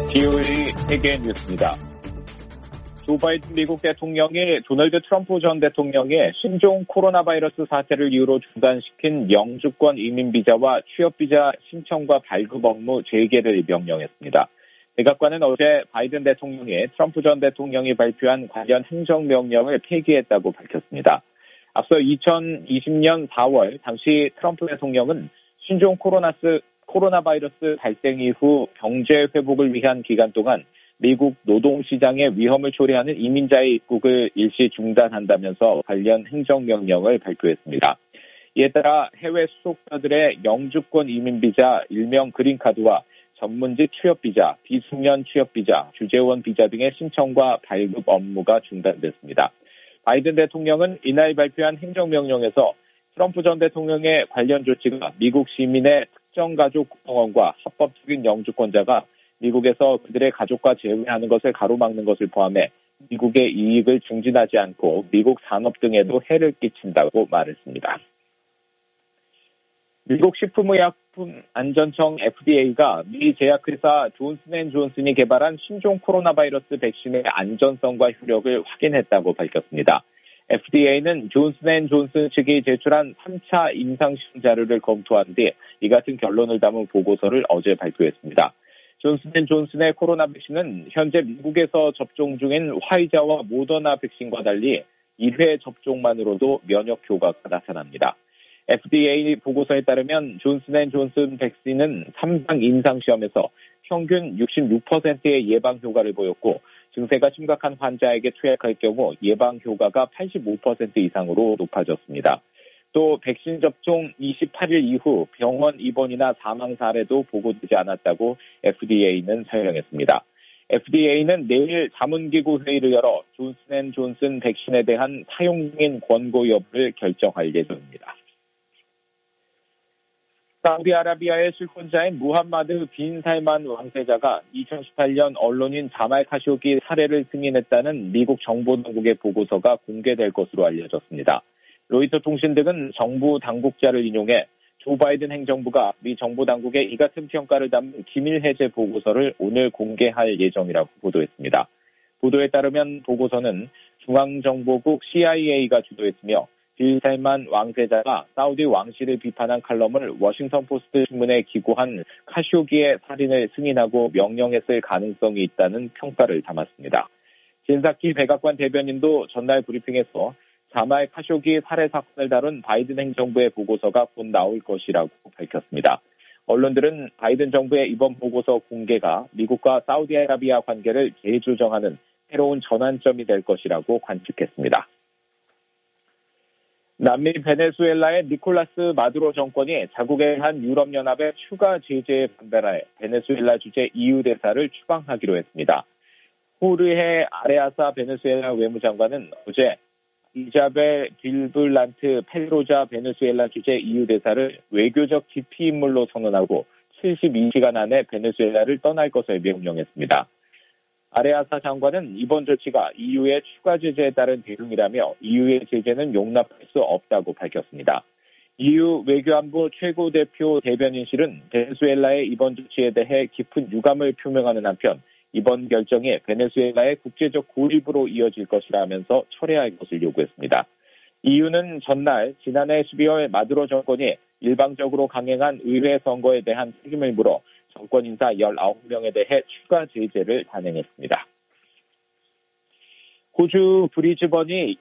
기후의 세계 뉴스입니다. 조 바이든 미국 대통령이 도널드 트럼프 전 대통령의 신종 코로나 바이러스 사태를 이유로 중단시킨 영주권 이민비자와 취업비자 신청과 발급 업무 재개를 명령했습니다. 백악관은 어제 바이든 대통령이 트럼프 전 대통령이 발표한 관련 행정명령을 폐기했다고 밝혔습니다. 앞서 2020년 4월 당시 트럼프 대통령은 신종 코로나 바이러스 발생 이후 경제 회복을 위한 기간 동안 미국 노동시장에 위험을 초래하는 이민자의 입국을 일시 중단한다면서 관련 행정명령을 발표했습니다. 이에 따라 해외 수속자들의 영주권 이민비자, 일명 그린카드와 전문직 취업비자, 비숙련 취업비자, 주재원 비자 등의 신청과 발급 업무가 중단됐습니다. 바이든 대통령은 이날 발표한 행정명령에서 트럼프 전 대통령의 관련 조치가 미국 시민의 특정 가족 구성원과 합법적인 영주권자가 미국에서 그들의 가족과 재회하는 것을 가로막는 것을 포함해 미국의 이익을 증진하지 않고 미국 산업 등에도 해를 끼친다고 말했습니다. 미국 식품의약품안전청 FDA가 미 제약회사 존슨앤존슨이 개발한 신종 코로나 바이러스 백신의 안전성과 효력을 확인했다고 밝혔습니다. FDA는 존슨앤존슨 측이 제출한 3차 임상시험 자료를 검토한 뒤 이 같은 결론을 담은 보고서를 어제 발표했습니다. 존슨앤존슨의 코로나 백신은 현재 미국에서 접종 중인 화이자와 모더나 백신과 달리 1회 접종만으로도 면역 효과가 나타납니다. FDA 보고서에 따르면 존슨앤존슨 백신은 3상 임상시험에서 평균 66%의 예방 효과를 보였고 증세가 심각한 환자에게 투약할 경우 예방 효과가 85% 이상으로 높아졌습니다. 또 백신 접종 28일 이후 병원 입원이나 사망 사례도 보고되지 않았다고 FDA는 설명했습니다. FDA는 내일 자문기구 회의를 열어 존슨앤존슨 백신에 대한 사용 중인 권고 여부를 결정할 예정입니다. 사우디아라비아의 실권자인 무함마드 빈 살만 왕세자가 2018년 언론인 자말 카쇼기 살해를 승인했다는 미국 정보당국의 보고서가 공개될 것으로 알려졌습니다. 로이터 통신 등은 정부 당국자를 인용해 조 바이든 행정부가 미 정보당국의 이 같은 평가를 담은 기밀 해제 보고서를 오늘 공개할 예정이라고 보도했습니다. 보도에 따르면 보고서는 중앙정보국 CIA가 주도했으며 빈 살만 왕세자가 사우디 왕실을 비판한 칼럼을 워싱턴 포스트 신문에 기고한 카쇼기의 살인을 승인하고 명령했을 가능성이 있다는 평가를 담았습니다. 진사키 백악관 대변인도 전날 브리핑에서 자말 카쇼기 살해 사건을 다룬 바이든 행정부의 보고서가 곧 나올 것이라고 밝혔습니다. 언론들은 바이든 정부의 이번 보고서 공개가 미국과 사우디아라비아 관계를 재조정하는 새로운 전환점이 될 것이라고 관측했습니다. 남미 베네수엘라의 니콜라스 마두로 정권이 자국에 한 유럽연합의 추가 제재에 반발해 베네수엘라 주재 EU 대사를 추방하기로 했습니다. 호르헤 아레아사 베네수엘라 외무장관은 어제 이자벨 빌블란트 펠로자 베네수엘라 주재 EU 대사를 외교적 기피 인물로 선언하고 72시간 안에 베네수엘라를 떠날 것을 명령했습니다. 아레아사 장관은 이번 조치가 EU의 추가 제재에 따른 대응이라며 EU의 제재는 용납할 수 없다고 밝혔습니다. EU 외교안보 최고대표 대변인실은 베네수엘라의 이번 조치에 대해 깊은 유감을 표명하는 한편 이번 결정이 베네수엘라의 국제적 고립으로 이어질 것이라면서 철회할 것을 요구했습니다. EU는 전날 지난해 12월 마두로 정권이 일방적으로 강행한 의회 선거에 대한 책임을 물어 정권 인사 19명에 대해 추가 제재를 단행했습니다. 호주 브리즈번이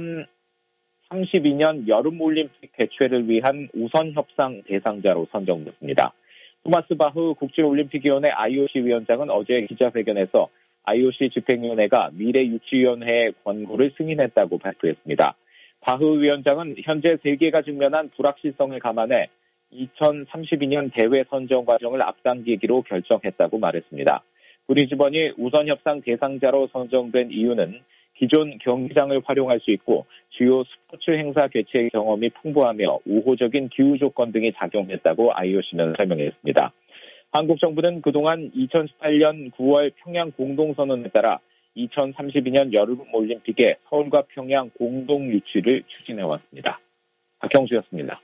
2032년 여름올림픽 개최를 위한 우선 협상 대상자로 선정됐습니다. 토마스 바흐 국제올림픽위원회 IOC 위원장은 어제 기자회견에서 IOC 집행위원회가 미래유치위원회의 권고를 승인했다고 발표했습니다. 바흐 위원장은 현재 세계가 직면한 불확실성을 감안해 2032년 대회 선정 과정을 앞당기기로 결정했다고 말했습니다. 브리즈번이 우선 협상 대상자로 선정된 이유는 기존 경기장을 활용할 수 있고 주요 스포츠 행사 개최 경험이 풍부하며 우호적인 기후 조건 등이 작용했다고 IOC는 설명했습니다. 한국 정부는 그동안 2018년 9월 평양 공동선언에 따라 2032년 여름올림픽에 서울과 평양 공동 유치를 추진해왔습니다. 박형수였습니다.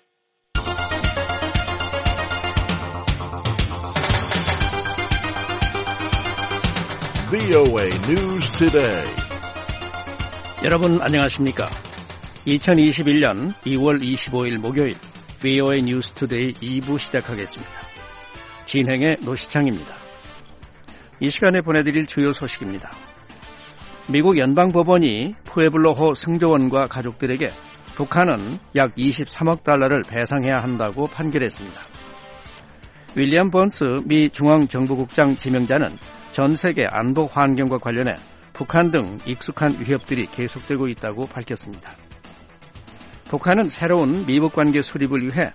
VOA News Today. 여러분 안녕하십니까? 2021년 2월 25일 목요일 VOA News Today 2부 시작하겠습니다. 진행의 노시창입니다. 이 시간에 보내드릴 주요 소식입니다. 미국 연방법원이 푸에블로호 승조원과 가족들에게 북한은 약 23억 달러를 배상해야 한다고 판결했습니다. 윌리엄 번스 미 중앙정보국장 지명자는 전 세계 안보 환경과 관련해 북한 등 익숙한 위협들이 계속되고 있다고 밝혔습니다. 북한은 새로운 미북 관계 수립을 위해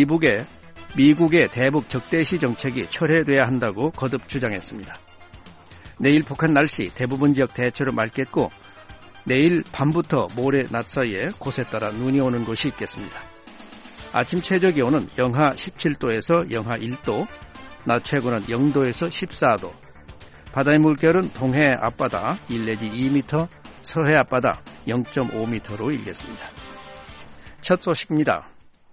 미국의 대북 적대시 정책이 철회돼야 한다고 거듭 주장했습니다. 내일 북한 날씨 대부분 지역 대체로 맑겠고 내일 밤부터 모레 낮 사이에 곳에 따라 눈이 오는 곳이 있겠습니다. 아침 최저기온은 영하 17도에서 영하 1도, 낮 최고는 0도에서 14도, 바다의 물결은 동해 앞바다 1 내지 2m, 서해 앞바다 0.5m로 일겠습니다. 첫 소식입니다.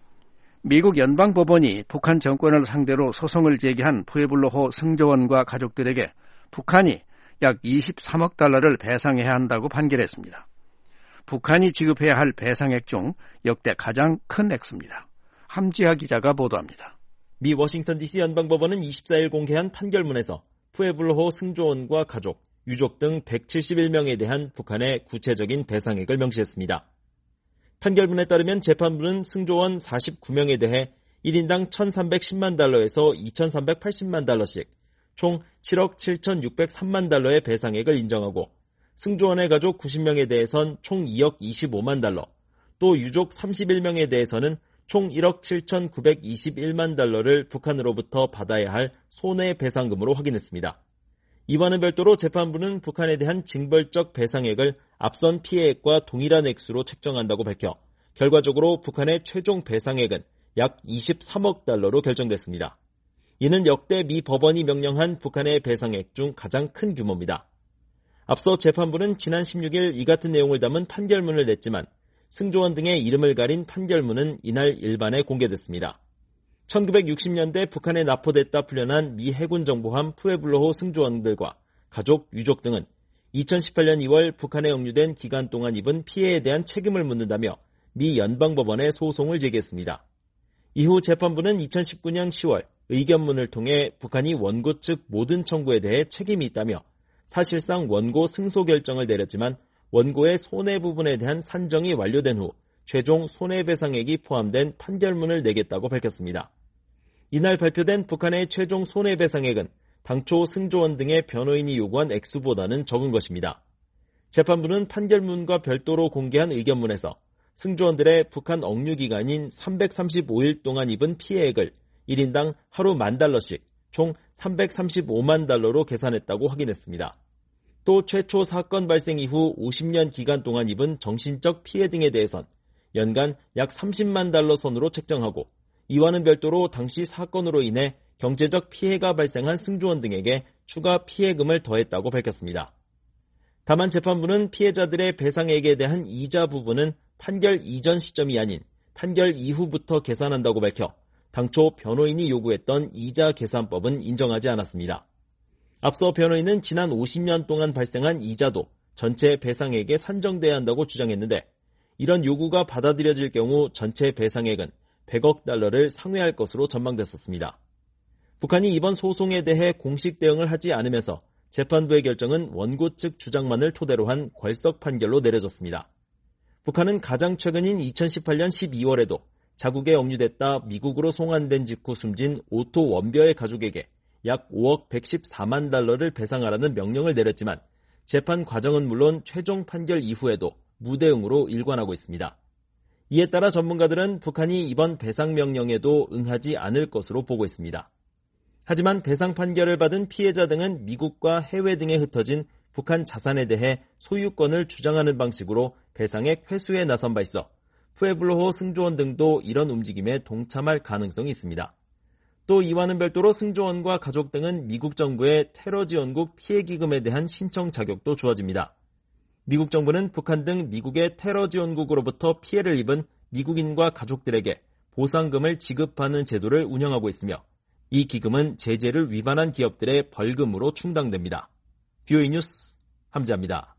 미국 연방법원이 북한 정권을 상대로 소송을 제기한 푸에블로호 승조원과 가족들에게 북한이 약 23억 달러를 배상해야 한다고 판결했습니다. 북한이 지급해야 할 배상액 중 역대 가장 큰 액수입니다. 함지하 기자가 보도합니다. 미 워싱턴 DC 연방법원은 24일 공개한 판결문에서 푸에블로호 승조원과 가족, 유족 등 171명에 대한 북한의 구체적인 배상액을 명시했습니다. 판결문에 따르면 재판부는 승조원 49명에 대해 1인당 1,310만 달러에서 2,380만 달러씩 총 7억 7,603만 달러의 배상액을 인정하고 승조원의 가족 90명에 대해선 총 2억 25만 달러, 또 유족 31명에 대해서는 총 1억 7,921만 달러를 북한으로부터 받아야 할 손해배상금으로 확인했습니다. 이와는 별도로 재판부는 북한에 대한 징벌적 배상액을 앞선 피해액과 동일한 액수로 책정한다고 밝혀 결과적으로 북한의 최종 배상액은 약 23억 달러로 결정됐습니다. 이는 역대 미 법원이 명령한 북한의 배상액 중 가장 큰 규모입니다. 앞서 재판부는 지난 16일 이 같은 내용을 담은 판결문을 냈지만 승조원 등의 이름을 가린 판결문은 이날 일반에 공개됐습니다. 1960년대 북한에 납포됐다 풀려난 미 해군 정보함 푸에블로호 승조원들과 가족, 유족 등은 2018년 2월 북한에 억류된 기간 동안 입은 피해에 대한 책임을 묻는다며 미 연방법원에 소송을 제기했습니다. 이후 재판부는 2019년 10월 의견문을 통해 북한이 원고 측 모든 청구에 대해 책임이 있다며 사실상 원고 승소 결정을 내렸지만 원고의 손해 부분에 대한 산정이 완료된 후 최종 손해배상액이 포함된 판결문을 내겠다고 밝혔습니다. 이날 발표된 북한의 최종 손해배상액은 당초 승조원 등의 변호인이 요구한 액수보다는 적은 것입니다. 재판부는 판결문과 별도로 공개한 의견문에서 승조원들의 북한 억류 기간인 335일 동안 입은 피해액을 1인당 하루 $10,000씩 총 335만 달러로 계산했다고 확인했습니다. 또 최초 사건 발생 이후 50년 기간 동안 입은 정신적 피해 등에 대해선 연간 약 30만 달러 선으로 책정하고 이와는 별도로 당시 사건으로 인해 경제적 피해가 발생한 승조원 등에게 추가 피해금을 더했다고 밝혔습니다. 다만 재판부는 피해자들의 배상액에 대한 이자 부분은 판결 이전 시점이 아닌 판결 이후부터 계산한다고 밝혀 당초 변호인이 요구했던 이자 계산법은 인정하지 않았습니다. 앞서 변호인은 지난 50년 동안 발생한 이자도 전체 배상액에 산정돼야 한다고 주장했는데 이런 요구가 받아들여질 경우 전체 배상액은 100억 달러를 상회할 것으로 전망됐었습니다. 북한이 이번 소송에 대해 공식 대응을 하지 않으면서 재판부의 결정은 원고 측 주장만을 토대로 한 궐석 판결로 내려졌습니다. 북한은 가장 최근인 2018년 12월에도 자국에 억류됐다 미국으로 송환된 직후 숨진 오토 원벼의 가족에게 약 5억 114만 달러를 배상하라는 명령을 내렸지만 재판 과정은 물론 최종 판결 이후에도 무대응으로 일관하고 있습니다. 이에 따라 전문가들은 북한이 이번 배상 명령에도 응하지 않을 것으로 보고 있습니다. 하지만 배상 판결을 받은 피해자 등은 미국과 해외 등에 흩어진 북한 자산에 대해 소유권을 주장하는 방식으로 배상액 회수에 나선 바 있어 푸에블로호 승조원 등도 이런 움직임에 동참할 가능성이 있습니다. 또 이와는 별도로 승조원과 가족 등은 미국 정부의 테러 지원국 피해기금에 대한 신청 자격도 주어집니다. 미국 정부는 북한 등 미국의 테러 지원국으로부터 피해를 입은 미국인과 가족들에게 보상금을 지급하는 제도를 운영하고 있으며 이 기금은 제재를 위반한 기업들의 벌금으로 충당됩니다. VOA 뉴스 함지아입니다.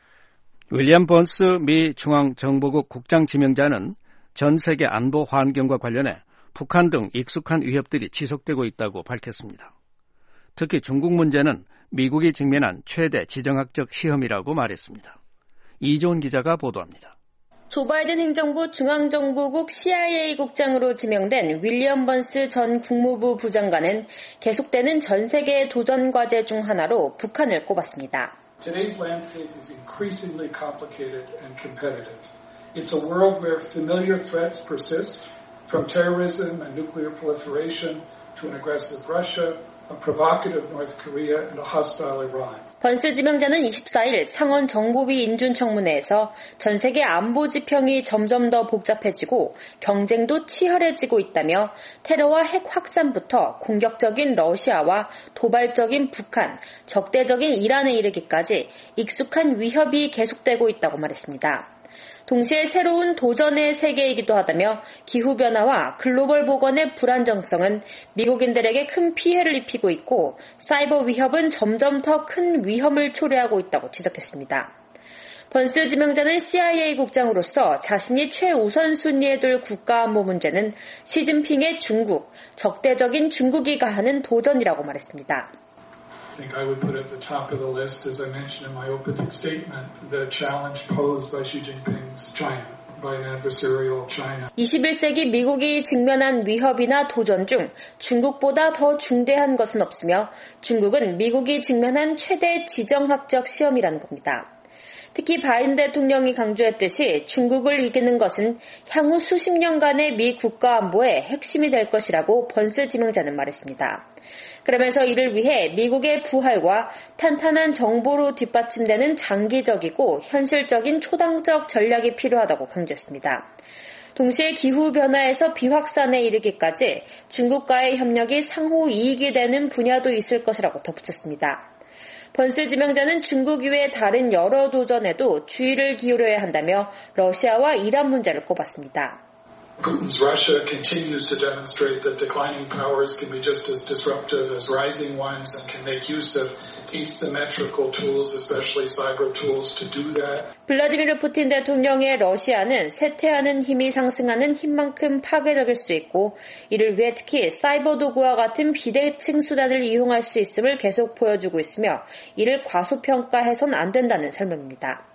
윌리엄 번스 미 중앙정보국 국장 지명자는 전 세계 안보 환경과 관련해 북한 등 익숙한 위협들이 지속되고 있다고 밝혔습니다. 특히 중국 문제는 미국이 직면한 최대 지정학적 시험이라고 말했습니다. 이조은 기자가 보도합니다. 조 바이든 행정부 중앙정보국 CIA 국장으로 지명된 윌리엄 번스 전 국무부 부장관은 계속되는 전 세계의 도전 과제 중 하나로 북한을 꼽았습니다. Today's landscape is increasingly complicated and competitive. It's a world where familiar threats persist, from terrorism and nuclear proliferation to an aggressive Russia, a provocative North Korea, and a hostile Iran. 번스 지명자는 24일 상원 정보위 인준청문회에서 전 세계 안보 지평이 점점 더 복잡해지고 경쟁도 치열해지고 있다며 테러와 핵 확산부터 공격적인 러시아와 도발적인 북한, 적대적인 이란에 이르기까지 익숙한 위협이 계속되고 있다고 말했습니다. 동시에 새로운 도전의 세계이기도 하다며 기후변화와 글로벌 보건의 불안정성은 미국인들에게 큰 피해를 입히고 있고 사이버 위협은 점점 더 큰 위험을 초래하고 있다고 지적했습니다. 번스 지명자는 CIA 국장으로서 자신이 최우선순위에 둘 국가안보 문제는 시진핑의 중국, 적대적인 중국이 가하는 도전이라고 말했습니다. I think I would put at the top of the list, as I mentioned in my opening statement, the challenge posed by Xi Jinping's China, by an adversarial China. 21세기 미국이 직면한 위협이나 도전 중 중국보다 더 중대한 것은 없으며 중국은 미국이 직면한 최대 지정학적 시험이라는 겁니다. 특히 바이든 대통령이 강조했듯이 중국을 이기는 것은 향후 수십 년간의 미 국가안보의 핵심이 될 것이라고 번스 지명자는 말했습니다. 그러면서 이를 위해 미국의 부활과 탄탄한 정보로 뒷받침되는 장기적이고 현실적인 초당적 전략이 필요하다고 강조했습니다. 동시에 기후변화에서 비확산에 이르기까지 중국과의 협력이 상호 이익이 되는 분야도 있을 것이라고 덧붙였습니다. 번스 지명자는 중국 이외의 다른 여러 도전에도 주의를 기울여야 한다며 러시아와 이란 문제를 꼽았습니다. Putin's Russia continues to demonstrate that declining powers can be just as disruptive as rising ones and can make use of asymmetrical tools, especially cyber tools, to do that. 블라디미르 푸틴 대통령의 러시아는 쇠퇴하는 힘이 상승하는 힘만큼 파괴적일 수 있고 이를 위해 특히 사이버 도구와 같은 비대칭 수단을 이용할 수 있음을 계속 보여주고 있으며 이를 과소평가해선 안 된다는 설명입니다.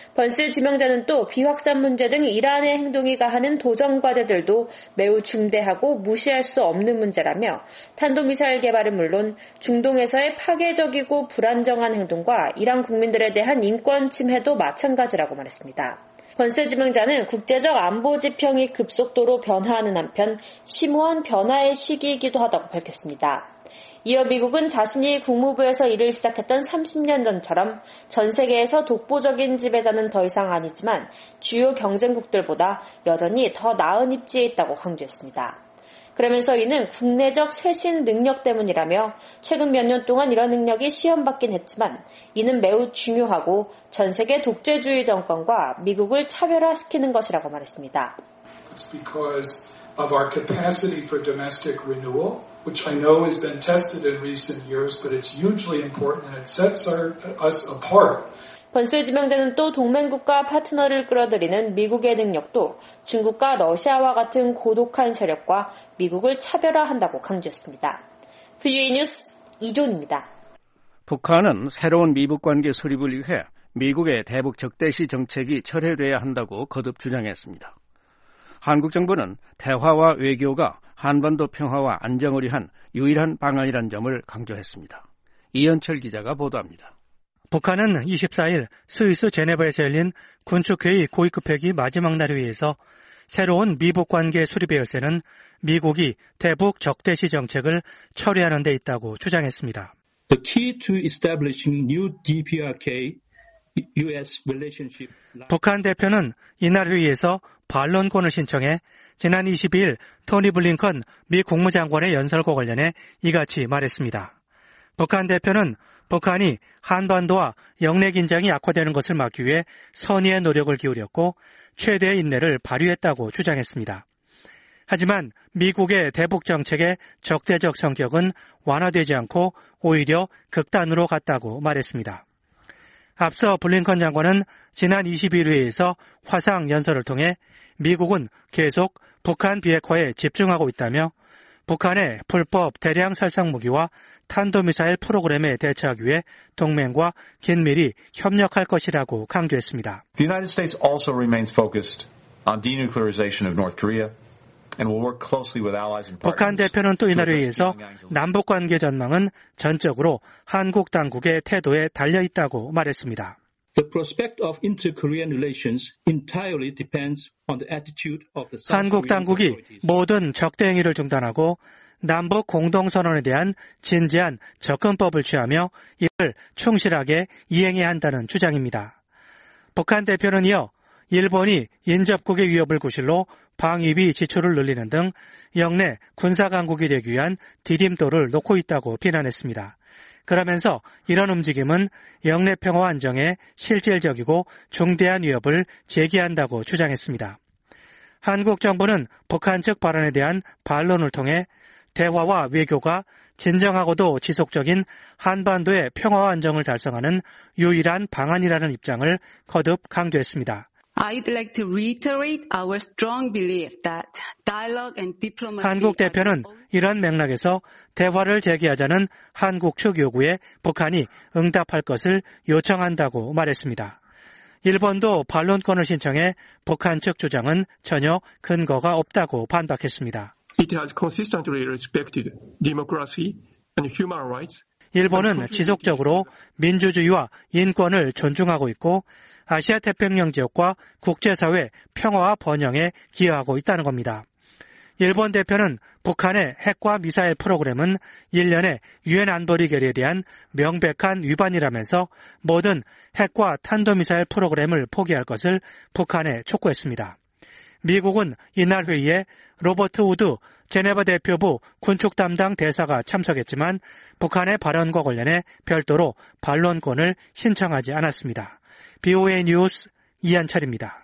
번스 지명자는 또 비확산 문제 등 이란의 행동이 가하는 도전 과제들도 매우 중대하고 무시할 수 없는 문제라며 탄도미사일 개발은 물론 중동에서의 파괴적이고 불안정한 행동과 이란 국민들에 대한 인권 침해도 마찬가지라고 말했습니다. 번스 지명자는 국제적 안보 지평이 급속도로 변화하는 한편 심오한 변화의 시기이기도 하다고 밝혔습니다. 이어 미국은 자신이 국무부에서 일을 시작했던 30년 전처럼 전 세계에서 독보적인 지배자는 더 이상 아니지만 주요 경쟁국들보다 여전히 더 나은 입지에 있다고 강조했습니다. 그러면서 이는 국내적 쇄신 능력 때문이라며 최근 몇 년 동안 이런 능력이 시험받긴 했지만 이는 매우 중요하고 전 세계 독재주의 정권과 미국을 차별화시키는 것이라고 말했습니다. It's because of our capacity for domestic renewal, which I know has been tested in recent years, but it's hugely important and it sets us apart. 번스 지명자는 또 동맹국가 파트너를 끌어들이는 미국의 능력도 중국과 러시아와 같은 고독한 세력과 미국을 차별화한다고 강조했습니다. VOA 뉴스 이존입니다. 북한은 새로운 미북 관계 수립을 위해 미국의 대북 적대시 정책이 철회돼야 한다고 거듭 주장했습니다. 한국 정부는 대화와 외교가 한반도 평화와 안정을 위한 유일한 방안이란 점을 강조했습니다. 이현철 기자가 보도합니다. 북한은 24일 스위스 제네바에서 열린 군축회의 고위급 회기 마지막 날회의에서 새로운 미북 관계 수립의 열쇠는 미국이 대북 적대시 정책을 철회하는 데 있다고 주장했습니다. The key to establishing new DPRK-US relationship. 북한 대표는 이날 회의에서 반론권을 신청해 지난 22일 토니 블링컨 미 국무장관의 연설과 관련해 이같이 말했습니다. 북한 대표는 북한이 한반도와 영내 긴장이 악화되는 것을 막기 위해 선의의 노력을 기울였고 최대의 인내를 발휘했다고 주장했습니다. 하지만 미국의 대북 정책의 적대적 성격은 완화되지 않고 오히려 극단으로 갔다고 말했습니다. 앞서 블링컨 장관은 지난 21회에서 화상 연설을 통해 미국은 계속 북한 비핵화에 집중하고 있다며 북한의 불법 대량 살상 무기와 탄도미사일 프로그램에 대처하기 위해 동맹과 긴밀히 협력할 것이라고 강조했습니다. The United States also remains focused on denuclearization of North Korea. 북한 대표는 또 이날 회의에서 남북관계 전망은 전적으로 한국 당국의 태도에 달려있다고 말했습니다. The prospect of inter-Korean relations entirely depends on the attitude of the South 한국 당국이 모든 적대 행위를 중단하고 남북 공동선언에 대한 진지한 접근법을 취하며 이를 충실하게 이행해야 한다는 주장입니다. 북한 대표는 이어 일본이 인접국의 위협을 구실로 방위비 지출을 늘리는 등 영내 군사강국이 되기 위한 디딤돌을 놓고 있다고 비난했습니다. 그러면서 이런 움직임은 영내 평화와 안정에 실질적이고 중대한 위협을 제기한다고 주장했습니다. 한국 정부는 북한 측 발언에 대한 반론을 통해 대화와 외교가 진정하고도 지속적인 한반도의 평화와 안정을 달성하는 유일한 방안이라는 입장을 거듭 강조했습니다. I'd like to reiterate our strong belief that dialogue and diplomacy. 한국 대표는 이런 맥락에서 대화를 재개하자는 한국 측 요구에 북한이 응답할 것을 요청한다고 말했습니다. 일본도 반론권을 신청해 북한 측 주장은 전혀 근거가 없다고 반박했습니다. It has consistently respected democracy and human rights. 일본은 지속적으로 민주주의와 인권을 존중하고 있고 아시아 태평양 지역과 국제사회 평화와 번영에 기여하고 있다는 겁니다. 일본 대표는 북한의 핵과 미사일 프로그램은 일련의 유엔 안보리 결의에 대한 명백한 위반이라면서 모든 핵과 탄도미사일 프로그램을 포기할 것을 북한에 촉구했습니다. 미국은 이날 회의에 로버트 우드 제네바 대표부 군축 담당 대사가 참석했지만 북한의 발언과 관련해 별도로 반론권을 신청하지 않았습니다. BOA 뉴스 이한철입니다.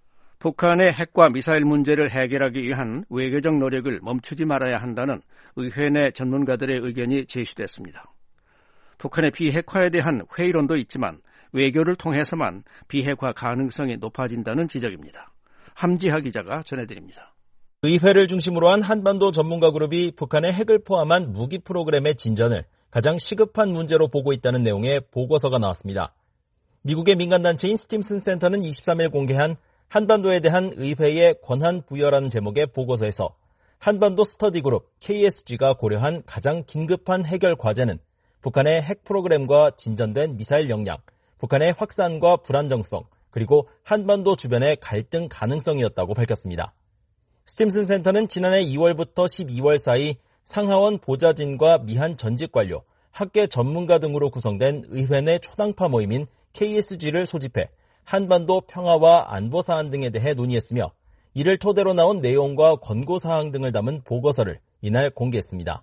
북한의 핵과 미사일 문제를 해결하기 위한 외교적 노력을 멈추지 말아야 한다는 의회 내 전문가들의 의견이 제시됐습니다. 북한의 비핵화에 대한 회의론도 있지만 외교를 통해서만 비핵화 가능성이 높아진다는 지적입니다. 함지하 기자가 전해드립니다. 의회를 중심으로 한 한반도 전문가 그룹이 북한의 핵을 포함한 무기 프로그램의 진전을 가장 시급한 문제로 보고 있다는 내용의 보고서가 나왔습니다. 미국의 민간단체인 스팀슨 센터는 23일 공개한 한반도에 대한 의회의 권한 부여라는 제목의 보고서에서 한반도 스터디 그룹 KSG가 고려한 가장 긴급한 해결 과제는 북한의 핵 프로그램과 진전된 미사일 역량, 북한의 확산과 불안정성, 그리고 한반도 주변의 갈등 가능성이었다고 밝혔습니다. 스팀슨 센터는 지난해 2월부터 12월 사이 상하원 보좌진과 미한 전직 관료, 학계 전문가 등으로 구성된 의회 내 초당파 모임인 KSG를 소집해 한반도 평화와 안보 사안 등에 대해 논의했으며 이를 토대로 나온 내용과 권고사항 등을 담은 보고서를 이날 공개했습니다.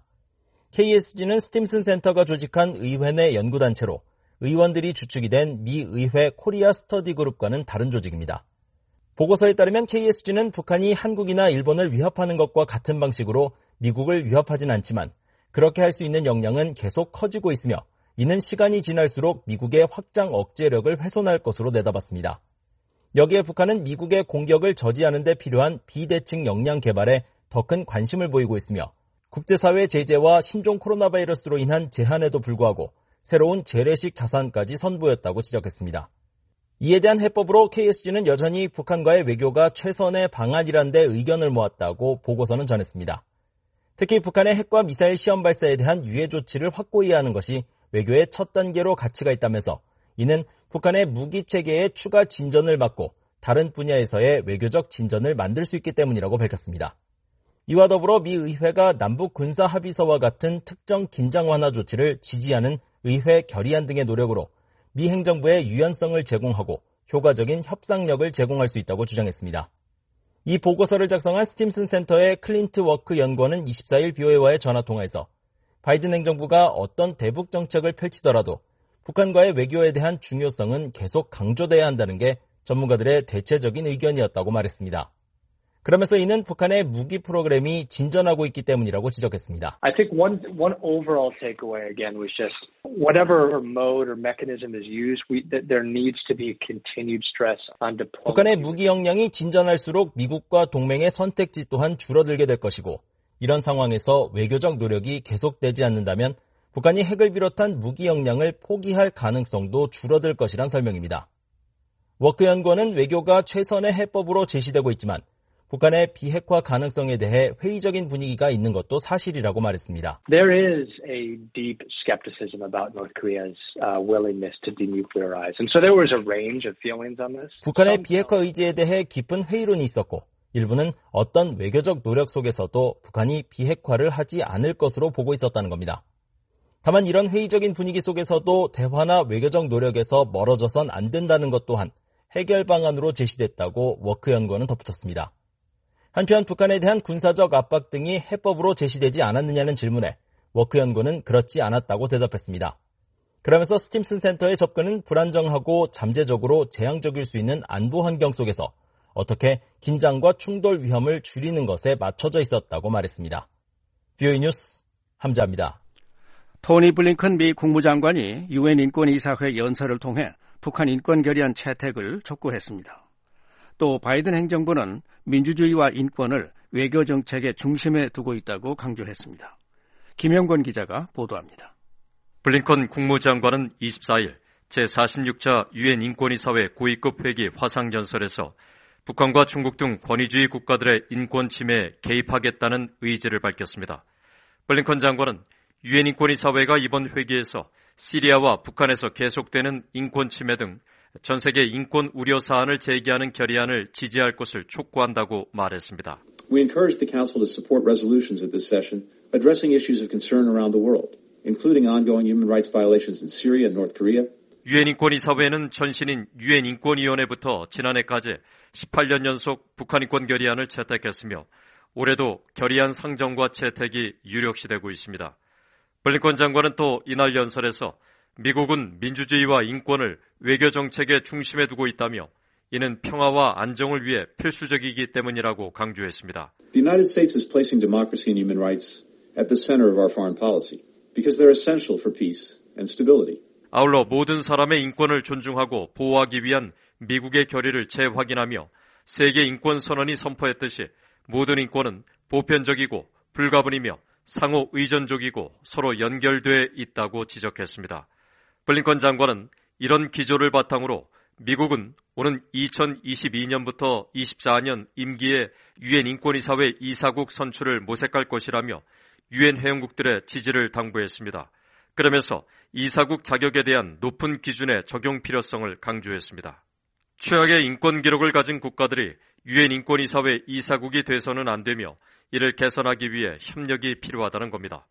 KSG는 스팀슨 센터가 조직한 의회 내 연구단체로 의원들이 주축이 된 미 의회 코리아 스터디 그룹과는 다른 조직입니다. 보고서에 따르면 KSG는 북한이 한국이나 일본을 위협하는 것과 같은 방식으로 미국을 위협하진 않지만 그렇게 할 수 있는 역량은 계속 커지고 있으며 이는 시간이 지날수록 미국의 확장 억제력을 훼손할 것으로 내다봤습니다. 여기에 북한은 미국의 공격을 저지하는 데 필요한 비대칭 역량 개발에 더 큰 관심을 보이고 있으며 국제사회 제재와 신종 코로나 바이러스로 인한 제한에도 불구하고 새로운 재래식 자산까지 선보였다고 지적했습니다. 이에 대한 해법으로 KSG는 여전히 북한과의 외교가 최선의 방안이란 데 의견을 모았다고 보고서는 전했습니다. 특히 북한의 핵과 미사일 시험 발사에 대한 유예 조치를 확고히 하는 것이 외교의 첫 단계로 가치가 있다면서 이는 북한의 무기 체계의 추가 진전을 막고 다른 분야에서의 외교적 진전을 만들 수 있기 때문이라고 밝혔습니다. 이와 더불어 미 의회가 남북 군사 합의서와 같은 특정 긴장 완화 조치를 지지하는 의회 결의안 등의 노력으로 미 행정부에 유연성을 제공하고 효과적인 협상력을 제공할 수 있다고 주장했습니다. 이 보고서를 작성한 스팀슨 센터의 클린트 워크 연구원은 24일 BOA와의 전화통화에서 바이든 행정부가 어떤 대북 정책을 펼치더라도 북한과의 외교에 대한 중요성은 계속 강조돼야 한다는 게 전문가들의 대체적인 의견이었다고 말했습니다. 그러면서 이는 북한의 무기 프로그램이 진전하고 있기 때문이라고 지적했습니다. I think one overall takeaway again was just whatever mode or mechanism is used, there needs to be continued stress on deployment. 북한의 무기 역량이 진전할수록 미국과 동맹의 선택지 또한 줄어들게 될 것이고 이런 상황에서 외교적 노력이 계속되지 않는다면 북한이 핵을 비롯한 무기 역량을 포기할 가능성도 줄어들 것이란 설명입니다. 워크 연구원은 외교가 최선의 해법으로 제시되고 있지만 북한의 비핵화 가능성에 대해 회의적인 분위기가 있는 것도 사실이라고 말했습니다. There is a deep skepticism about North Korea's willingness to denuclearize. And so there was a range of feelings on this. 북한의 비핵화 의지에 대해 깊은 회의론이 있었고 일부는 어떤 외교적 노력 속에서도 북한이 비핵화를 하지 않을 것으로 보고 있었다는 겁니다. 다만 이런 회의적인 분위기 속에서도 대화나 외교적 노력에서 멀어져선 안 된다는 것 또한 해결 방안으로 제시됐다고 워크 연구원은 덧붙였습니다. 한편 북한에 대한 군사적 압박 등이 해법으로 제시되지 않았느냐는 질문에 워크 연구는 그렇지 않았다고 대답했습니다. 그러면서 스팀슨 센터의 접근은 불안정하고 잠재적으로 재앙적일 수 있는 안보 환경 속에서 어떻게 긴장과 충돌 위험을 줄이는 것에 맞춰져 있었다고 말했습니다. VOA 뉴스 함자입니다. 토니 블링컨 미 국무장관이 유엔 인권이사회 연설을 통해 북한 인권 결의안 채택을 촉구했습니다. 또 바이든 행정부는 민주주의와 인권을 외교 정책의 중심에 두고 있다고 강조했습니다. 김영권 기자가 보도합니다. 블링컨 국무장관은 24일 제46차 유엔 인권이사회 고위급 회기 화상연설에서 북한과 중국 등 권위주의 국가들의 인권 침해에 개입하겠다는 의지를 밝혔습니다. 블링컨 장관은 유엔 인권이사회가 이번 회기에서 시리아와 북한에서 계속되는 인권 침해 등 전 세계 인권 우려 사안을 제기하는 결의안을 지지할 것을 촉구한다고 말했습니다. We encourage the Council to support resolutions at this session addressing issues of concern around the world, including ongoing human rights violations in Syria and North Korea. 유엔 인권이사회는 전신인 유엔 인권위원회부터 지난해까지 18년 연속 북한 인권 결의안을 채택했으며 올해도 결의안 상정과 채택이 유력시되고 있습니다. 블링컨 장관은 또 이날 연설에서 미국은 민주주의와 인권을 외교 정책의 중심에 두고 있다며 이는 평화와 안정을 위해 필수적이기 때문이라고 강조했습니다. The United States is placing democracy and human rights at the center of our foreign policy because they're essential for peace and stability. 아울러 모든 사람의 인권을 존중하고 보호하기 위한 미국의 결의를 재확인하며 세계 인권 선언이 선포했듯이 모든 인권은 보편적이고 불가분이며 상호 의존적이고 서로 연결돼 있다고 지적했습니다. 블링컨 장관은 이런 기조를 바탕으로 미국은 오는 2022년부터 24년 임기에 유엔 인권이사회 이사국 선출을 모색할 것이라며 유엔 회원국들의 지지를 당부했습니다. 그러면서 이사국 자격에 대한 높은 기준의 적용 필요성을 강조했습니다. 최악의 인권 기록을 가진 국가들이 유엔 인권이사회 이사국이 돼서는 안 되며 이를 개선하기 위해 협력이 필요하다는 겁니다.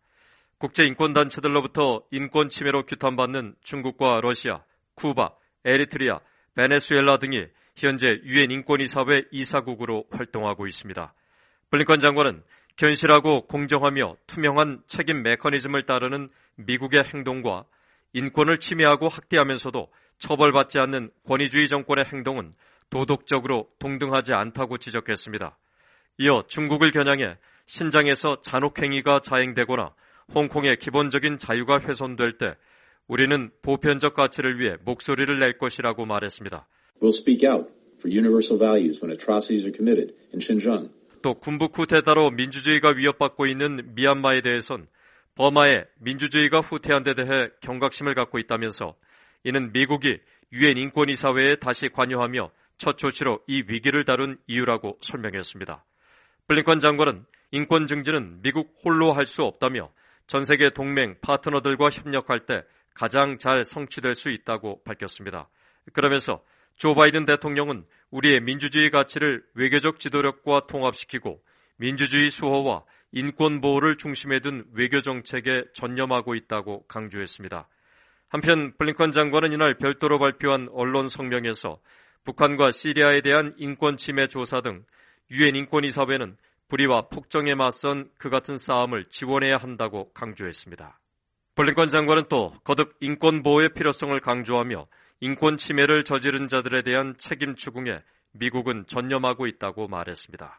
국제인권단체들로부터 인권 침해로 규탄받는 중국과 러시아, 쿠바, 에리트리아, 베네수엘라 등이 현재 유엔 인권이사회 이사국으로 활동하고 있습니다. 블링컨 장관은 견실하고 공정하며 투명한 책임 메커니즘을 따르는 미국의 행동과 인권을 침해하고 학대하면서도 처벌받지 않는 권위주의 정권의 행동은 도덕적으로 동등하지 않다고 지적했습니다. 이어 중국을 겨냥해 신장에서 잔혹행위가 자행되거나 홍콩의 기본적인 자유가 훼손될 때 우리는 보편적 가치를 위해 목소리를 낼 것이라고 말했습니다. We'll speak out for universal values when atrocities are committed in Xinjiang. 또 군부 쿠데타로 민주주의가 위협받고 있는 미얀마에 대해선 버마의 민주주의가 후퇴한 데 대해 경각심을 갖고 있다면서 이는 미국이 유엔 인권이사회에 다시 관여하며 첫 조치로 이 위기를 다룬 이유라고 설명했습니다. 블링컨 장관은 인권 증진은 미국 홀로 할 수 없다며 전 세계 동맹 파트너들과 협력할 때 가장 잘 성취될 수 있다고 밝혔습니다. 그러면서 조 바이든 대통령은 우리의 민주주의 가치를 외교적 지도력과 통합시키고 민주주의 수호와 인권 보호를 중심에 둔 외교 정책에 전념하고 있다고 강조했습니다. 한편 블링컨 장관은 이날 별도로 발표한 언론 성명에서 북한과 시리아에 대한 인권 침해 조사 등 유엔 인권이사회는 불의와 폭정에 맞선 그 같은 싸움을 지원해야 한다고 강조했습니다. 블링컨 장관은 또 거듭 인권 보호의 필요성을 강조하며 인권 침해를 저지른 자들에 대한 책임 추궁에 미국은 전념하고 있다고 말했습니다.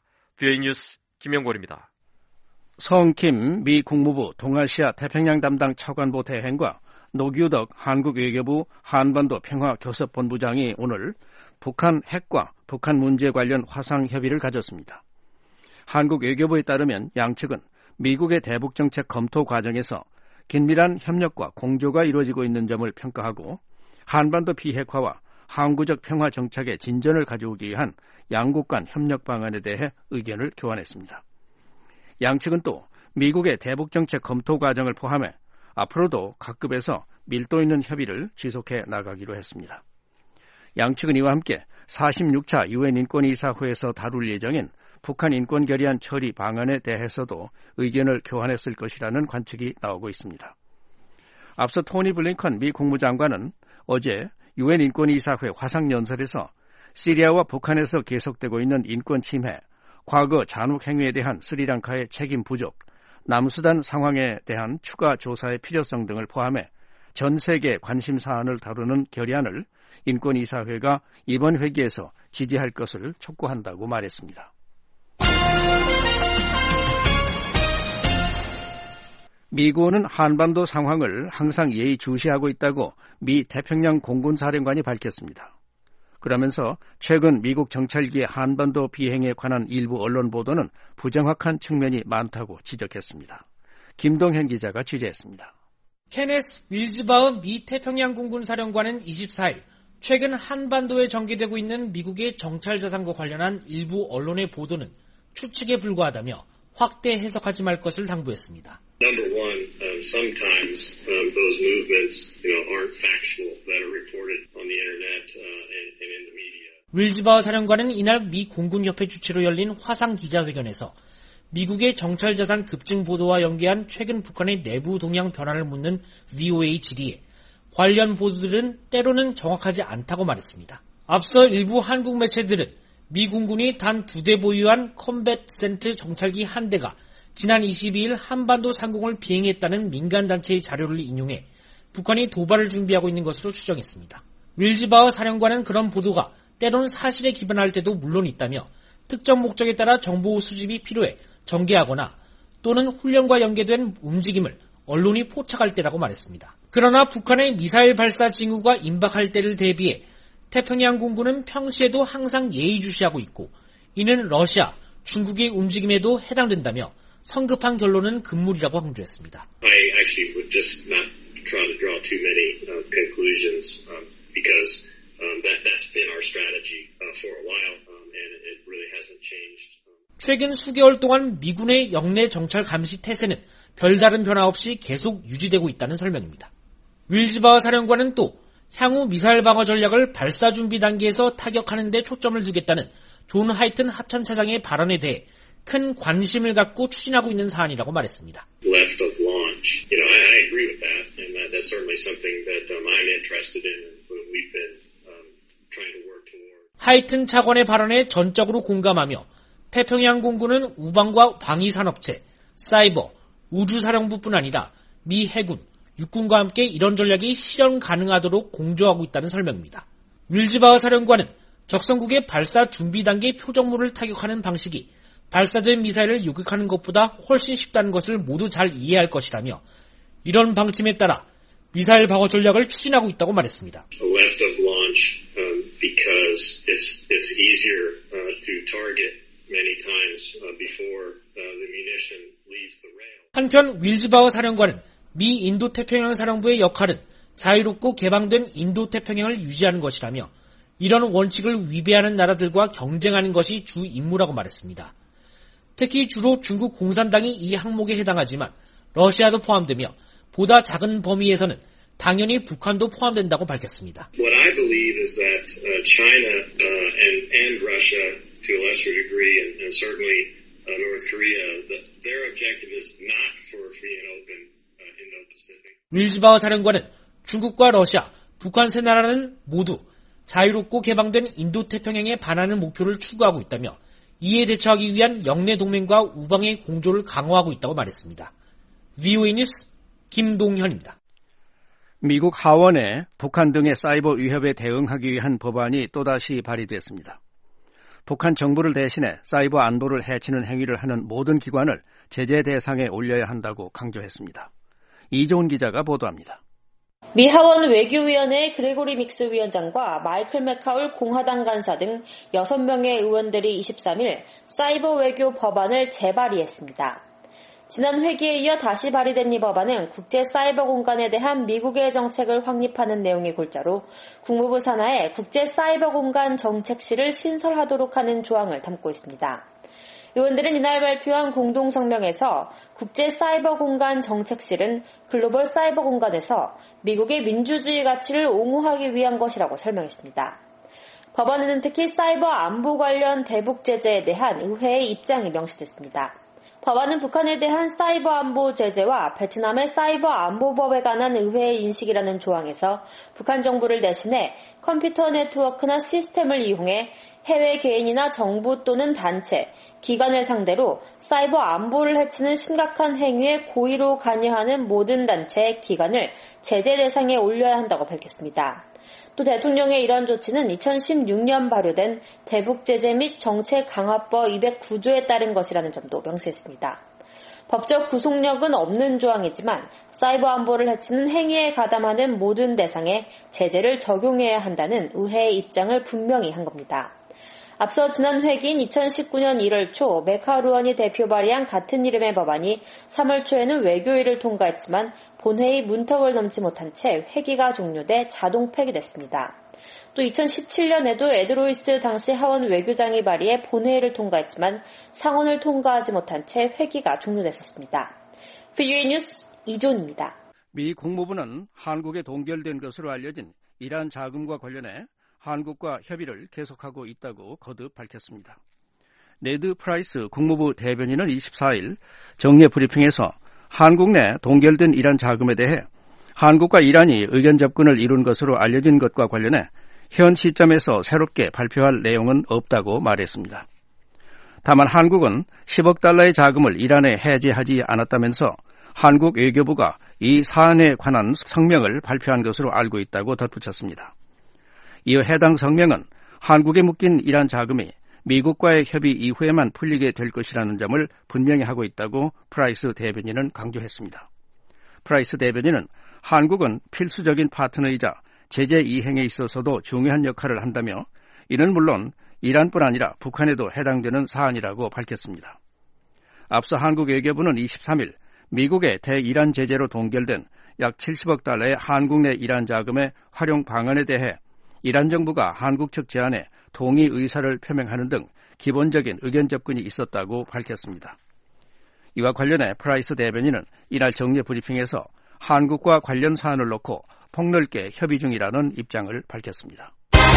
VA 뉴스 김영권입니다. 성킴 미 국무부 동아시아 태평양 담당 차관보 대행과 노규덕 한국 외교부 한반도 평화교섭본부장이 오늘 북한 핵과 북한 문제 관련 화상 협의를 가졌습니다. 한국 외교부에 따르면 양측은 미국의 대북정책 검토 과정에서 긴밀한 협력과 공조가 이루어지고 있는 점을 평가하고 한반도 비핵화와 항구적 평화 정착의 진전을 가져오기 위한 양국 간 협력 방안에 대해 의견을 교환했습니다. 양측은 또 미국의 대북정책 검토 과정을 포함해 앞으로도 각급에서 밀도 있는 협의를 지속해 나가기로 했습니다. 양측은 이와 함께 46차 유엔 인권이사회에서 다룰 예정인 북한 인권 결의안 처리 방안에 대해서도 의견을 교환했을 것이라는 관측이 나오고 있습니다. 앞서 토니 블링컨 미 국무장관은 어제 유엔 인권이사회 화상연설에서 시리아와 북한에서 계속되고 있는 인권 침해, 과거 잔혹 행위에 대한 스리랑카의 책임 부족, 남수단 상황에 대한 추가 조사의 필요성 등을 포함해 전 세계 관심 사안을 다루는 결의안을 인권이사회가 이번 회기에서 지지할 것을 촉구한다고 말했습니다. 미군은 한반도 상황을 항상 예의주시하고 있다고 미 태평양 공군사령관이 밝혔습니다. 그러면서 최근 미국 정찰기의 한반도 비행에 관한 일부 언론 보도는 부정확한 측면이 많다고 지적했습니다. 김동현 기자가 취재했습니다. 케네스 윌즈바흐 미 태평양 공군사령관은 24일 최근 한반도에 전개되고 있는 미국의 정찰 자산과 관련한 일부 언론의 보도는 추측에 불과하다며 확대 해석하지 말 것을 당부했습니다. Number one, sometimes those movements, aren't factual that are reported on the internet and in the media. 윌즈바흐 사령관은 이날 미 공군협회 주최로 열린 화상 기자회견에서 미국의 정찰 자산 급증 보도와 연계한 최근 북한의 내부 동향 변화를 묻는 VOA 질의에 관련 보도들은 때로는 정확하지 않다고 말했습니다. 앞서 일부 한국 매체들은 미 공군이 단 2대 보유한 컴뱃 센트 정찰기 한 대가 지난 22일 한반도 상공을 비행했다는 민간단체의 자료를 인용해 북한이 도발을 준비하고 있는 것으로 추정했습니다. 윌즈바흐 사령관은 그런 보도가 때론 사실에 기반할 때도 물론 있다며 특정 목적에 따라 정보 수집이 필요해 전개하거나 또는 훈련과 연계된 움직임을 언론이 포착할 때라고 말했습니다. 그러나 북한의 미사일 발사 징후가 임박할 때를 대비해 태평양 공군은 평시에도 항상 예의주시하고 있고 이는 러시아, 중국의 움직임에도 해당된다며 성급한 결론은 금물이라고 강조했습니다. I actually would just not try to draw too many conclusions because that's been our strategy for a while and it really hasn't changed. 최근 수개월 동안 미군의 영내 정찰 감시 태세는 별다른 변화 없이 계속 유지되고 있다는 설명입니다. 윌즈바흐 사령관은 또 향후 미사일 방어 전략을 발사 준비 단계에서 타격하는 데 초점을 두겠다는 존 하이튼 합참차장의 발언에 대해 큰 관심을 갖고 추진하고 있는 사안이라고 말했습니다. Left of launch, I agree with that, and that's certainly something that I'm interested in and we've been trying to work toward. 하이튼 차관의 발언에 전적으로 공감하며 태평양 공군은 우방과 방위 산업체, 사이버, 우주사령부뿐 아니라 미 해군, 육군과 함께 이런 전략이 실현 가능하도록 공조하고 있다는 설명입니다. 윌즈바흐 사령관은 적성국의 발사 준비 단계 표적물을 타격하는 방식이 발사된 미사일을 요격하는 것보다 훨씬 쉽다는 것을 모두 잘 이해할 것이라며 이런 방침에 따라 미사일 방어 전략을 추진하고 있다고 말했습니다. Left of launch because it's easier to target many times before the munition leaves the rail. 한편 윌즈바흐 사령관은 미 인도태평양 사령부의 역할은 자유롭고 개방된 인도태평양을 유지하는 것이라며 이런 원칙을 위배하는 나라들과 경쟁하는 것이 주 임무라고 말했습니다. 특히 주로 중국 공산당이 이 항목에 해당하지만 러시아도 포함되며 보다 작은 범위에서는 당연히 북한도 포함된다고 밝혔습니다. What I believe is that China and Russia to a lesser degree and certainly North Korea, their objective is not for free and open Indo-Pacific. 윌즈바흐 사령관은 중국과 러시아, 북한 세 나라는 모두 자유롭고 개방된 인도태평양에 반하는 목표를 추구하고 있다며 이에 대처하기 위한 영내 동맹과 우방의 공조를 강화하고 있다고 말했습니다. VOA 뉴스 김동현입니다. 미국 하원에 북한 등의 사이버 위협에 대응하기 위한 법안이 또다시 발의됐습니다. 북한 정부를 대신해 사이버 안보를 해치는 행위를 하는 모든 기관을 제재 대상에 올려야 한다고 강조했습니다. 이종훈 기자가 보도합니다. 미 하원 외교위원회 그레고리 믹스 위원장과 마이클 맥카울 공화당 간사 등 6명의 의원들이 23일 사이버 외교 법안을 재발의했습니다. 지난 회기에 이어 다시 발의된 이 법안은 국제 사이버 공간에 대한 미국의 정책을 확립하는 내용의 골자로 국무부 산하에 국제 사이버 공간 정책실을 신설하도록 하는 조항을 담고 있습니다. 의원들은 이날 발표한 공동성명에서 국제 사이버 공간 정책실은 글로벌 사이버 공간에서 미국의 민주주의 가치를 옹호하기 위한 것이라고 설명했습니다. 법안에는 특히 사이버 안보 관련 대북 제재에 대한 의회의 입장이 명시됐습니다. 법안은 북한에 대한 사이버 안보 제재와 베트남의 사이버 안보법에 관한 의회의 인식이라는 조항에서 북한 정부를 대신해 컴퓨터 네트워크나 시스템을 이용해 해외 개인이나 정부 또는 단체, 기관을 상대로 사이버 안보를 해치는 심각한 행위에 고의로 관여하는 모든 단체, 기관을 제재 대상에 올려야 한다고 밝혔습니다. 또 대통령의 이러한 조치는 2016년 발효된 대북 제재 및 정책 강화법 209조에 따른 것이라는 점도 명시했습니다. 법적 구속력은 없는 조항이지만 사이버 안보를 해치는 행위에 가담하는 모든 대상에 제재를 적용해야 한다는 의회의 입장을 분명히 한 겁니다. 앞서 지난 회기인 2019년 1월 초 맥카울 의원이 대표 발의한 같은 이름의 법안이 3월 초에는 외교위를 통과했지만 본회의 문턱을 넘지 못한 채 회기가 종료돼 자동 폐기됐습니다. 또 2017년에도 에드 로이스 당시 하원 외교장이 발의해 본회의를 통과했지만 상원을 통과하지 못한 채 회기가 종료됐었습니다. VOA 뉴스 이존입니다. 미 국무부는 한국에 동결된 것으로 알려진 이란 자금과 관련해 한국과 협의를 계속하고 있다고 거듭 밝혔습니다. 네드 프라이스 국무부 대변인은 24일 정례 브리핑에서 한국 내 동결된 이란 자금에 대해 한국과 이란이 의견 접근을 이룬 것으로 알려진 것과 관련해 현 시점에서 새롭게 발표할 내용은 없다고 말했습니다. 다만 한국은 10억 달러의 자금을 이란에 해지하지 않았다면서 한국 외교부가 이 사안에 관한 성명을 발표한 것으로 알고 있다고 덧붙였습니다. 이어 해당 성명은 한국에 묶인 이란 자금이 미국과의 협의 이후에만 풀리게 될 것이라는 점을 분명히 하고 있다고 프라이스 대변인은 강조했습니다. 프라이스 대변인은 한국은 필수적인 파트너이자 제재 이행에 있어서도 중요한 역할을 한다며 이는 물론 이란뿐 아니라 북한에도 해당되는 사안이라고 밝혔습니다. 앞서 한국 외교부는 23일 미국의 대이란 제재로 동결된 약 70억 달러의 한국 내 이란 자금의 활용 방안에 대해 이란 정부가 한국 측 제안에 동의 의사를 표명하는 등 기본적인 의견 접근이 있었다고 밝혔습니다. 이와 관련해 프라이스 대변인은 이날 정례 브리핑에서 한국과 관련 사안을 놓고 폭넓게 협의 중이라는 입장을 밝혔습니다.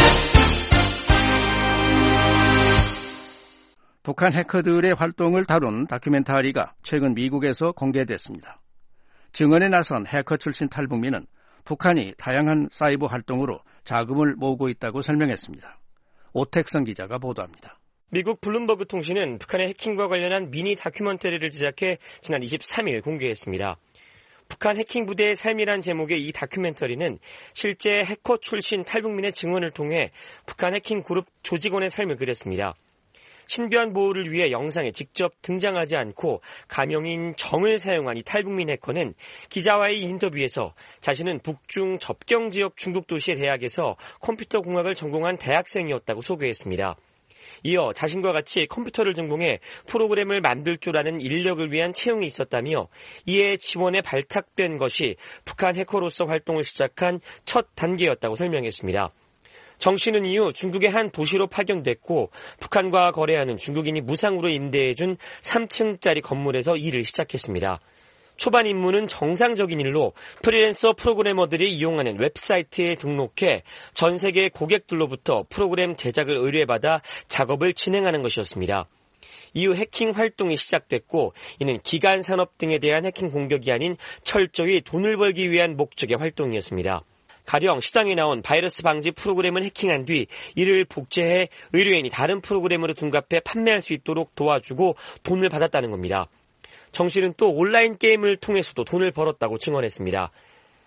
북한 해커들의 활동을 다룬 다큐멘터리가 최근 미국에서 공개됐습니다. 증언에 나선 해커 출신 탈북민은 북한이 다양한 사이버 활동으로 자금을 모으고 있다고 설명했습니다. 오택성 기자가 보도합니다. 미국 블룸버그 통신은 북한의 해킹과 관련한 미니 다큐멘터리를 제작해 지난 23일 공개했습니다. 북한 해킹 부대의 삶이란 제목의 이 다큐멘터리는 실제 해커 출신 탈북민의 증언을 통해 북한 해킹 그룹 조직원의 삶을 그렸습니다. 신변 보호를 위해 영상에 직접 등장하지 않고 가명인 정을 사용한 이 탈북민 해커는 기자와의 인터뷰에서 자신은 북중 접경 지역 중국 도시의 대학에서 컴퓨터 공학을 전공한 대학생이었다고 소개했습니다. 이어 자신과 같이 컴퓨터를 전공해 프로그램을 만들 줄 아는 인력을 위한 채용이 있었다며 이에 지원에 발탁된 것이 북한 해커로서 활동을 시작한 첫 단계였다고 설명했습니다. 정 씨는 이후 중국의 한 도시로 파견됐고 북한과 거래하는 중국인이 무상으로 임대해준 3층짜리 건물에서 일을 시작했습니다. 초반 임무는 정상적인 일로 프리랜서 프로그래머들이 이용하는 웹사이트에 등록해 전 세계 고객들로부터 프로그램 제작을 의뢰받아 작업을 진행하는 것이었습니다. 이후 해킹 활동이 시작됐고 이는 기간 산업 등에 대한 해킹 공격이 아닌 철저히 돈을 벌기 위한 목적의 활동이었습니다. 가령 시장에 나온 바이러스 방지 프로그램을 해킹한 뒤 이를 복제해 의뢰인이 다른 프로그램으로 둔갑해 판매할 수 있도록 도와주고 돈을 받았다는 겁니다. 정 씨는 또 온라인 게임을 통해서도 돈을 벌었다고 증언했습니다.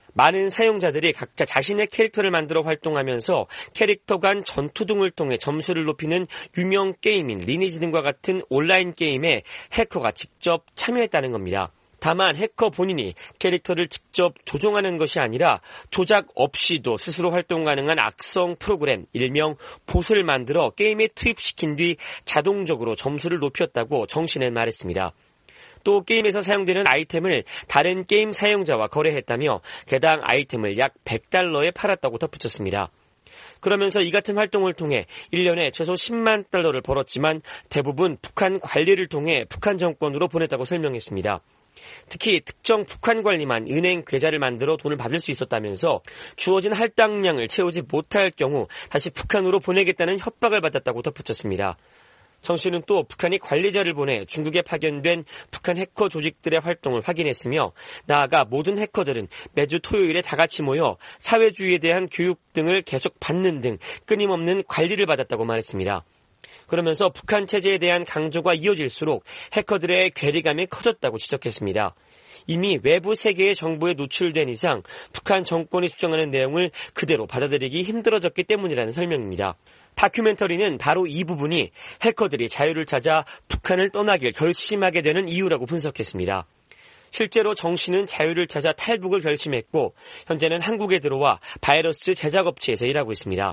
많은 사용자들이 각자 자신의 캐릭터를 만들어 활동하면서 캐릭터 간 전투 등을 통해 점수를 높이는 유명 게임인 리니지 등과 같은 온라인 게임에 해커가 직접 참여했다는 겁니다. 다만 해커 본인이 캐릭터를 직접 조종하는 것이 아니라 조작 없이도 스스로 활동 가능한 악성 프로그램, 일명 봇을 만들어 게임에 투입시킨 뒤 자동적으로 점수를 높였다고 정신은 말했습니다. 또 게임에서 사용되는 아이템을 다른 게임 사용자와 거래했다며 개당 아이템을 약 $100에 팔았다고 덧붙였습니다. 그러면서 이 같은 활동을 통해 1년에 최소 $10만 벌었지만 대부분 북한 관리를 통해 북한 정권으로 보냈다고 설명했습니다. 특히 특정 북한 관리만 은행 계좌를 만들어 돈을 받을 수 있었다면서 주어진 할당량을 채우지 못할 경우 다시 북한으로 보내겠다는 협박을 받았다고 덧붙였습니다. 정 씨는 또 북한이 관리자를 보내 중국에 파견된 북한 해커 조직들의 활동을 확인했으며 나아가 모든 해커들은 매주 토요일에 다 같이 모여 사회주의에 대한 교육 등을 계속 받는 등 끊임없는 관리를 받았다고 말했습니다. 그러면서 북한 체제에 대한 강조가 이어질수록 해커들의 괴리감이 커졌다고 지적했습니다. 이미 외부 세계의 정보에 노출된 이상 북한 정권이 주장하는 내용을 그대로 받아들이기 힘들어졌기 때문이라는 설명입니다. 다큐멘터리는 바로 이 부분이 해커들이 자유를 찾아 북한을 떠나길 결심하게 되는 이유라고 분석했습니다. 실제로 정 씨는 자유를 찾아 탈북을 결심했고 현재는 한국에 들어와 바이러스 제작업체에서 일하고 있습니다.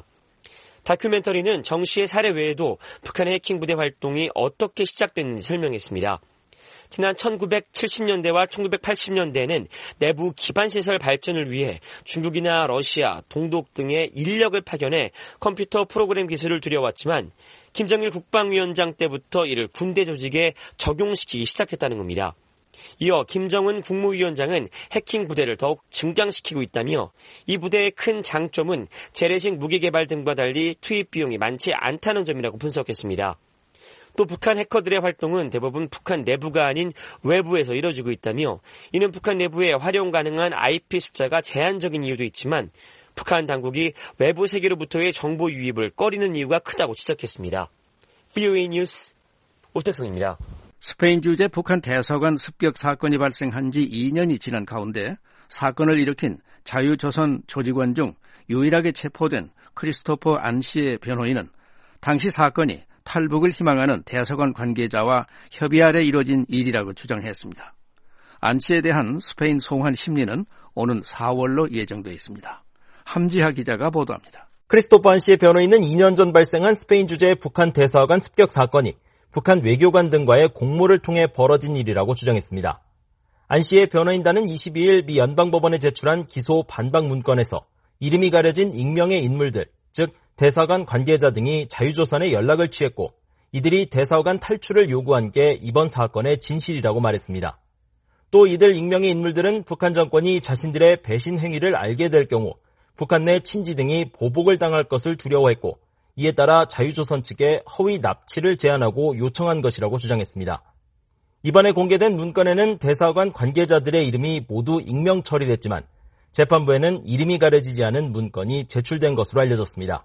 다큐멘터리는 정 씨의 사례 외에도 북한의 해킹 부대 활동이 어떻게 시작됐는지 설명했습니다. 지난 1970년대와 1980년대에는 내부 기반시설 발전을 위해 중국이나 러시아, 동독 등의 인력을 파견해 컴퓨터 프로그램 기술을 들여왔지만 김정일 국방위원장 때부터 이를 군대 조직에 적용시키기 시작했다는 겁니다. 이어 김정은 국무위원장은 해킹 부대를 더욱 증강시키고 있다며 이 부대의 큰 장점은 재래식 무기 개발 등과 달리 투입 비용이 많지 않다는 점이라고 분석했습니다. 또 북한 해커들의 활동은 대부분 북한 내부가 아닌 외부에서 이뤄지고 있다며 이는 북한 내부에 활용 가능한 IP 숫자가 제한적인 이유도 있지만 북한 당국이 외부 세계로부터의 정보 유입을 꺼리는 이유가 크다고 지적했습니다. VOA 뉴스 오택성입니다. 스페인 주재 북한 대사관 습격 사건이 발생한 지 2년이 지난 가운데 사건을 일으킨 자유조선 조직원 중 유일하게 체포된 크리스토퍼 안 씨의 변호인은 당시 사건이 탈북을 희망하는 대사관 관계자와 협의 아래 이뤄진 일이라고 주장했습니다. 안 씨에 대한 스페인 송환 심리는 오는 4월로 예정돼 있습니다. 함지하 기자가 보도합니다. 크리스토퍼 안 씨의 변호인은 2년 전 발생한 스페인 주재 북한 대사관 습격 사건이 북한 외교관 등과의 공모를 통해 벌어진 일이라고 주장했습니다. 안 씨의 변호인단은 22일 미 연방법원에 제출한 기소 반박 문건에서 이름이 가려진 익명의 인물들, 즉 대사관 관계자 등이 자유조선에 연락을 취했고 이들이 대사관 탈출을 요구한 게 이번 사건의 진실이라고 말했습니다. 또 이들 익명의 인물들은 북한 정권이 자신들의 배신 행위를 알게 될 경우 북한 내 친지 등이 보복을 당할 것을 두려워했고 이에 따라 자유조선 측에 허위 납치를 제안하고 요청한 것이라고 주장했습니다. 이번에 공개된 문건에는 대사관 관계자들의 이름이 모두 익명 처리됐지만 재판부에는 이름이 가려지지 않은 문건이 제출된 것으로 알려졌습니다.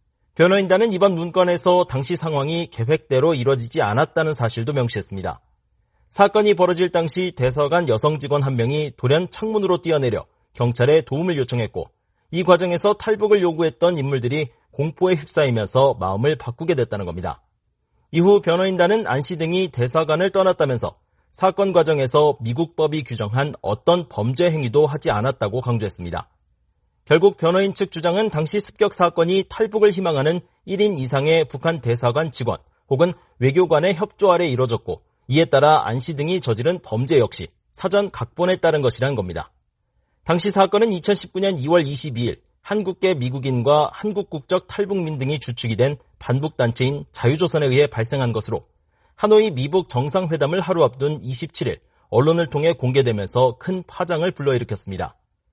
변호인단은 이번 문건에서 당시 상황이 계획대로 이뤄지지 않았다는 사실도 명시했습니다. 사건이 벌어질 당시 대사관 여성 직원 한 명이 돌연 창문으로 뛰어내려 경찰에 도움을 요청했고 이 과정에서 탈북을 요구했던 인물들이 공포에 휩싸이면서 마음을 바꾸게 됐다는 겁니다. 이후 변호인단은 안 씨 등이 대사관을 떠났다면서 사건 과정에서 미국 법이 규정한 어떤 범죄 행위도 하지 않았다고 강조했습니다. 결국 변호인 측 주장은 당시 습격 사건이 탈북을 희망하는 1인 이상의 북한 대사관 직원 혹은 외교관의 협조 아래 이뤄졌고 이에 따라 안 씨 등이 저지른 범죄 역시 사전 각본에 따른 것이라는 겁니다. 당시 사건은 2019년 2월 22일 한국계 미국인과 한국 국적 탈북민 등이 주축이 된 반북단체인 자유조선에 의해 발생한 것으로 하노이 미북 정상회담을 하루 앞둔 27일 언론을 통해 공개되면서 큰 파장을 불러일으켰습니다.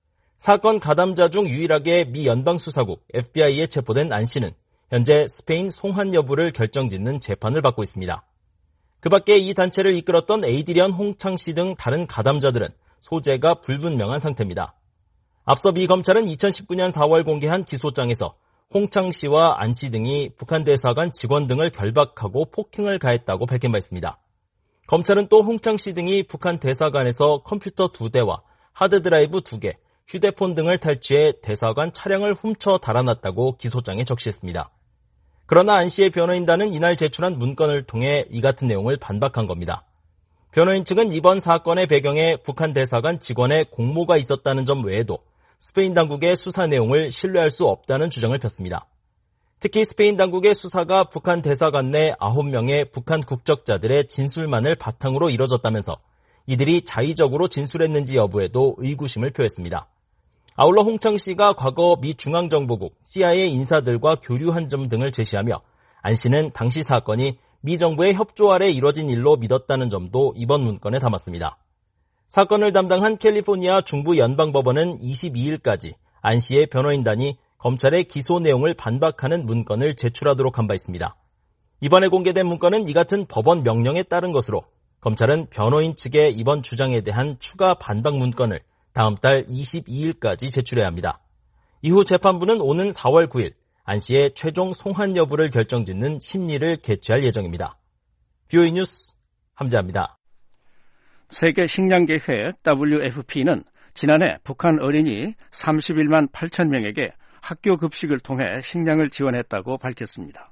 사건 가담자 중 유일하게 미 연방수사국 FBI에 체포된 안 씨는 현재 스페인 송환 여부를 결정짓는 재판을 받고 있습니다. 그 밖에 이 단체를 이끌었던 에이드리언 홍창 씨 등 다른 가담자들은 소재가 불분명한 상태입니다. 앞서 미 검찰은 2019년 4월 공개한 기소장에서 홍창 씨와 안 씨 등이 북한 대사관 직원 등을 결박하고 폭행을 가했다고 밝힌 바 있습니다. 검찰은 또 홍창 씨 등이 북한 대사관에서 컴퓨터 2대와 하드드라이브 2개, 휴대폰 등을 탈취해 대사관 차량을 훔쳐 달아났다고 기소장에 적시했습니다. 그러나 안 씨의 변호인단은 이날 제출한 문건을 통해 이 같은 내용을 반박한 겁니다. 변호인 측은 이번 사건의 배경에 북한 대사관 직원의 공모가 있었다는 점 외에도 스페인 당국의 수사 내용을 신뢰할 수 없다는 주장을 폈습니다. 특히 스페인 당국의 수사가 북한 대사관 내 9명의 북한 국적자들의 진술만을 바탕으로 이뤄졌다면서 이들이 자의적으로 진술했는지 여부에도 의구심을 표했습니다. 아울러 홍창 씨가 과거 미 중앙정보국 CIA 인사들과 교류한 점 등을 제시하며 안 씨는 당시 사건이 미 정부의 협조 아래 이뤄진 일로 믿었다는 점도 이번 문건에 담았습니다. 사건을 담당한 캘리포니아 중부 연방법원은 22일까지 안 씨의 변호인단이 검찰의 기소 내용을 반박하는 문건을 제출하도록 한 바 있습니다. 이번에 공개된 문건은 이 같은 법원 명령에 따른 것으로 검찰은 변호인 측의 이번 주장에 대한 추가 반박 문건을 다음 달 22일까지 제출해야 합니다. 이후 재판부는 오는 4월 9일 안 씨의 최종 송환 여부를 결정짓는 심리를 개최할 예정입니다. VOA 뉴스 함재합니다. 세계 식량계획 WFP는 지난해 북한 어린이 31만 8천 명에게 학교 급식을 통해 식량을 지원했다고 밝혔습니다.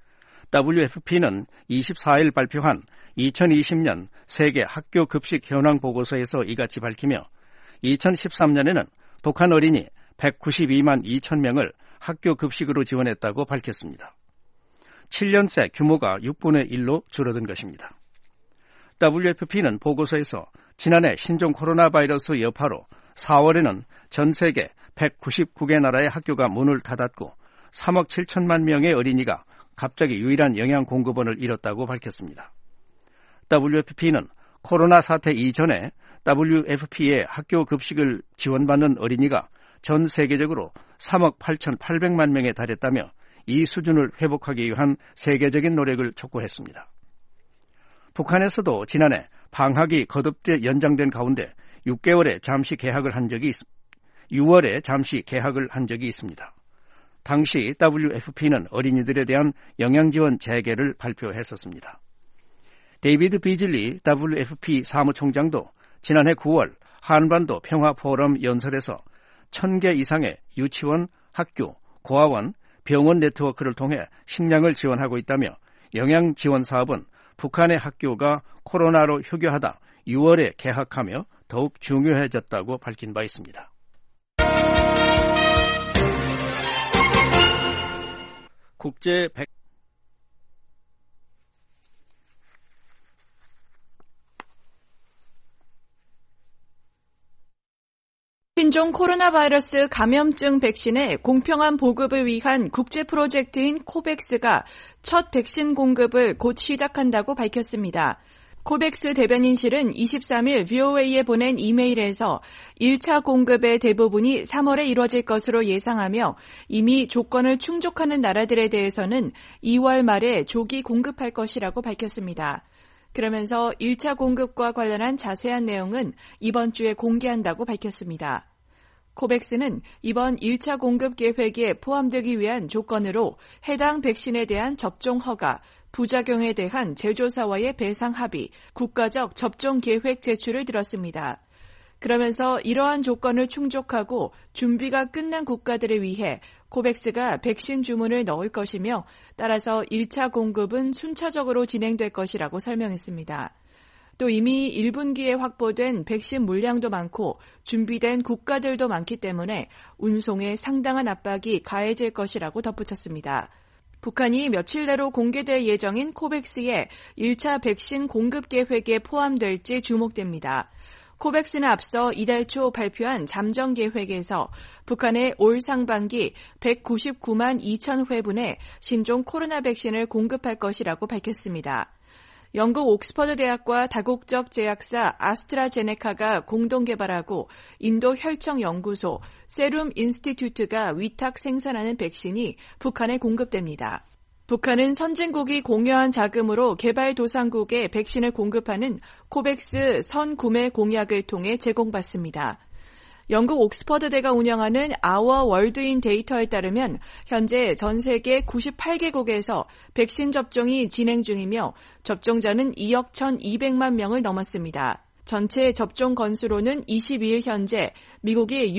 WFP는 24일 발표한 2020년 세계 학교 급식 현황 보고서에서 이같이 밝히며 2013년에는 북한 어린이 192만 2천 명을 학교 급식으로 지원했다고 밝혔습니다. 7년 새 규모가 6분의 1로 줄어든 것입니다. WFP는 보고서에서 지난해 신종 코로나 바이러스 여파로 4월에는 전 세계 199개 나라의 학교가 문을 닫았고 3억 7천만 명의 어린이가 갑자기 유일한 영양 공급원을 잃었다고 밝혔습니다. WFP는 코로나 사태 이전에 WFP의 학교 급식을 지원받는 어린이가 전 세계적으로 3억 8,800만 명에 달했다며 이 수준을 회복하기 위한 세계적인 노력을 촉구했습니다. 북한에서도 지난해 방학이 거듭 연장된 가운데 6월에 잠시 개학을 한 적이 있습니다. 당시 WFP는 어린이들에 대한 영양지원 재개를 발표했었습니다. 데이비드 비즐리 WFP 사무총장도 지난해 9월 한반도 평화포럼 연설에서 1,000개 이상의 유치원, 학교, 고아원, 병원 네트워크를 통해 식량을 지원하고 있다며 영양 지원 사업은 북한의 학교가 코로나로 휴교하다 6월에 개학하며 더욱 중요해졌다고 밝힌 바 있습니다. 국제 신종 코로나 바이러스 감염증 백신의 공평한 보급을 위한 국제 프로젝트인 코백스가 첫 백신 공급을 곧 시작한다고 밝혔습니다. 코백스 대변인실은 23일 VOA에 보낸 이메일에서 1차 공급의 대부분이 3월에 이뤄질 것으로 예상하며 이미 조건을 충족하는 나라들에 대해서는 2월 말에 조기 공급할 것이라고 밝혔습니다. 그러면서 1차 공급과 관련한 자세한 내용은 이번 주에 공개한다고 밝혔습니다. 코백스는 이번 1차 공급 계획에 포함되기 위한 조건으로 해당 백신에 대한 접종 허가, 부작용에 대한 제조사와의 배상 합의, 국가적 접종 계획 제출을 들었습니다. 그러면서 이러한 조건을 충족하고 준비가 끝난 국가들을 위해 코백스가 백신 주문을 넣을 것이며 따라서 1차 공급은 순차적으로 진행될 것이라고 설명했습니다. 또 이미 1분기에 확보된 백신 물량도 많고 준비된 국가들도 많기 때문에 운송에 상당한 압박이 가해질 것이라고 덧붙였습니다. 북한이 며칠 내로 공개될 예정인 코백스의 1차 백신 공급 계획에 포함될지 주목됩니다. 코백스는 앞서 이달 초 발표한 잠정 계획에서 북한에 올 상반기 199만 2천 회분의 신종 코로나 백신을 공급할 것이라고 밝혔습니다. 영국 옥스퍼드 대학과 다국적 제약사 아스트라제네카가 공동 개발하고 인도 혈청연구소 세룸 인스티튜트가 위탁 생산하는 백신이 북한에 공급됩니다. 북한은 선진국이 공여한 자금으로 개발도상국에 백신을 공급하는 코백스 선구매 공약을 통해 제공받습니다. 영국 옥스퍼드대가 운영하는 아워 월드인 데이터에 따르면 현재 전 세계 98개국에서 백신 접종이 진행 중이며 접종자는 2억 1,200만 명을 넘었습니다. 전체 접종 건수로는 22일 현재 미국이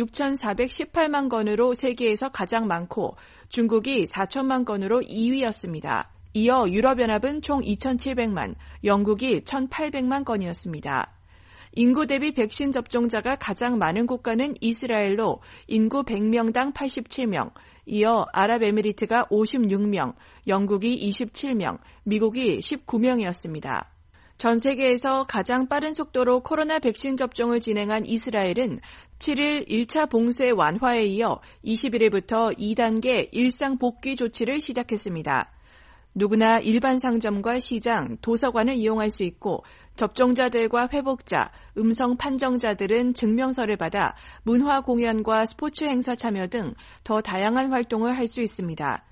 6,418만 건으로 세계에서 가장 많고 중국이 4천만 건으로 2위였습니다. 이어 유럽연합은 총 2,700만, 영국이 1,800만 건이었습니다. 인구 대비 백신 접종자가 가장 많은 국가는 이스라엘로 인구 100명당 87명, 이어 아랍에미리트가 56명, 영국이 27명, 미국이 19명이었습니다. 전 세계에서 가장 빠른 속도로 코로나 백신 접종을 진행한 이스라엘은 7일 1차 봉쇄 완화에 이어 21일부터 2단계 일상 복귀 조치를 시작했습니다. 누구나 일반 상점과 시장, 도서관을 이용할 수 있고 접종자들과 회복자, 음성 판정자들은 증명서를 받아 문화 공연과 스포츠 행사 참여 등 더 다양한 활동을 할 수 있습니다.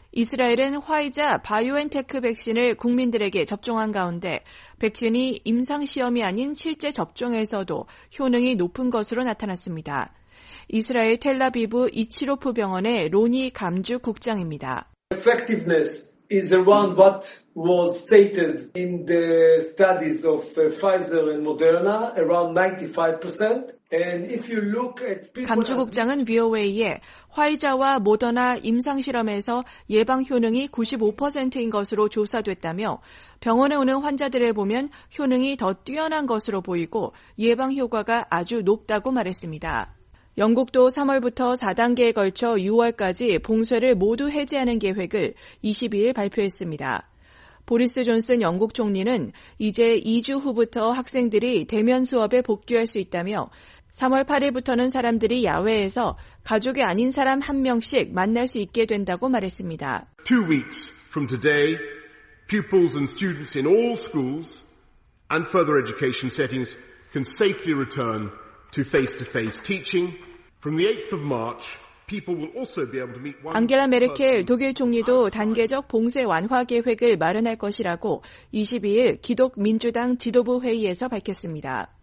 이스라엘은 화이자 바이오엔테크 백신을 국민들에게 접종한 가운데 백신이 임상시험이 아닌 실제 접종에서도 효능이 높은 것으로 나타났습니다. 이스라엘 텔라비브 이치로프 병원의 로니 감주 국장입니다. Effectiveness is around what was stated in the studies of Pfizer and Moderna, around 95%. And if you look at people... 감주 국장은 VOA에 화이자와 모더나 임상실험에서 예방 효능이 95%인 것으로 조사됐다며 병원에 오는 환자들을 보면 효능이 더 뛰어난 것으로 보이고 예방 효과가 아주 높다고 말했습니다. 영국도 3월부터 4단계에 걸쳐 6월까지 봉쇄를 모두 해제하는 계획을 22일 발표했습니다. 보리스 존슨 영국 총리는 이제 2주 후부터 학생들이 대면 수업에 복귀할 수 있다며 3월 8일부터는 사람들이 야외에서 가족이 아닌 사람 한 명씩 만날 수 있게 된다고 말했습니다. 2 weeks from today, pupils and students in all schools and further education settings can safely return to face-to-face teaching. From the 8th of March, people will also be able to meet one... 앙겔라 메르켈 독일 총리도 단계적 봉쇄 완화 계획을 마련할 것이라고 22일 기독 민주당 지도부 회의에서 밝혔습니다.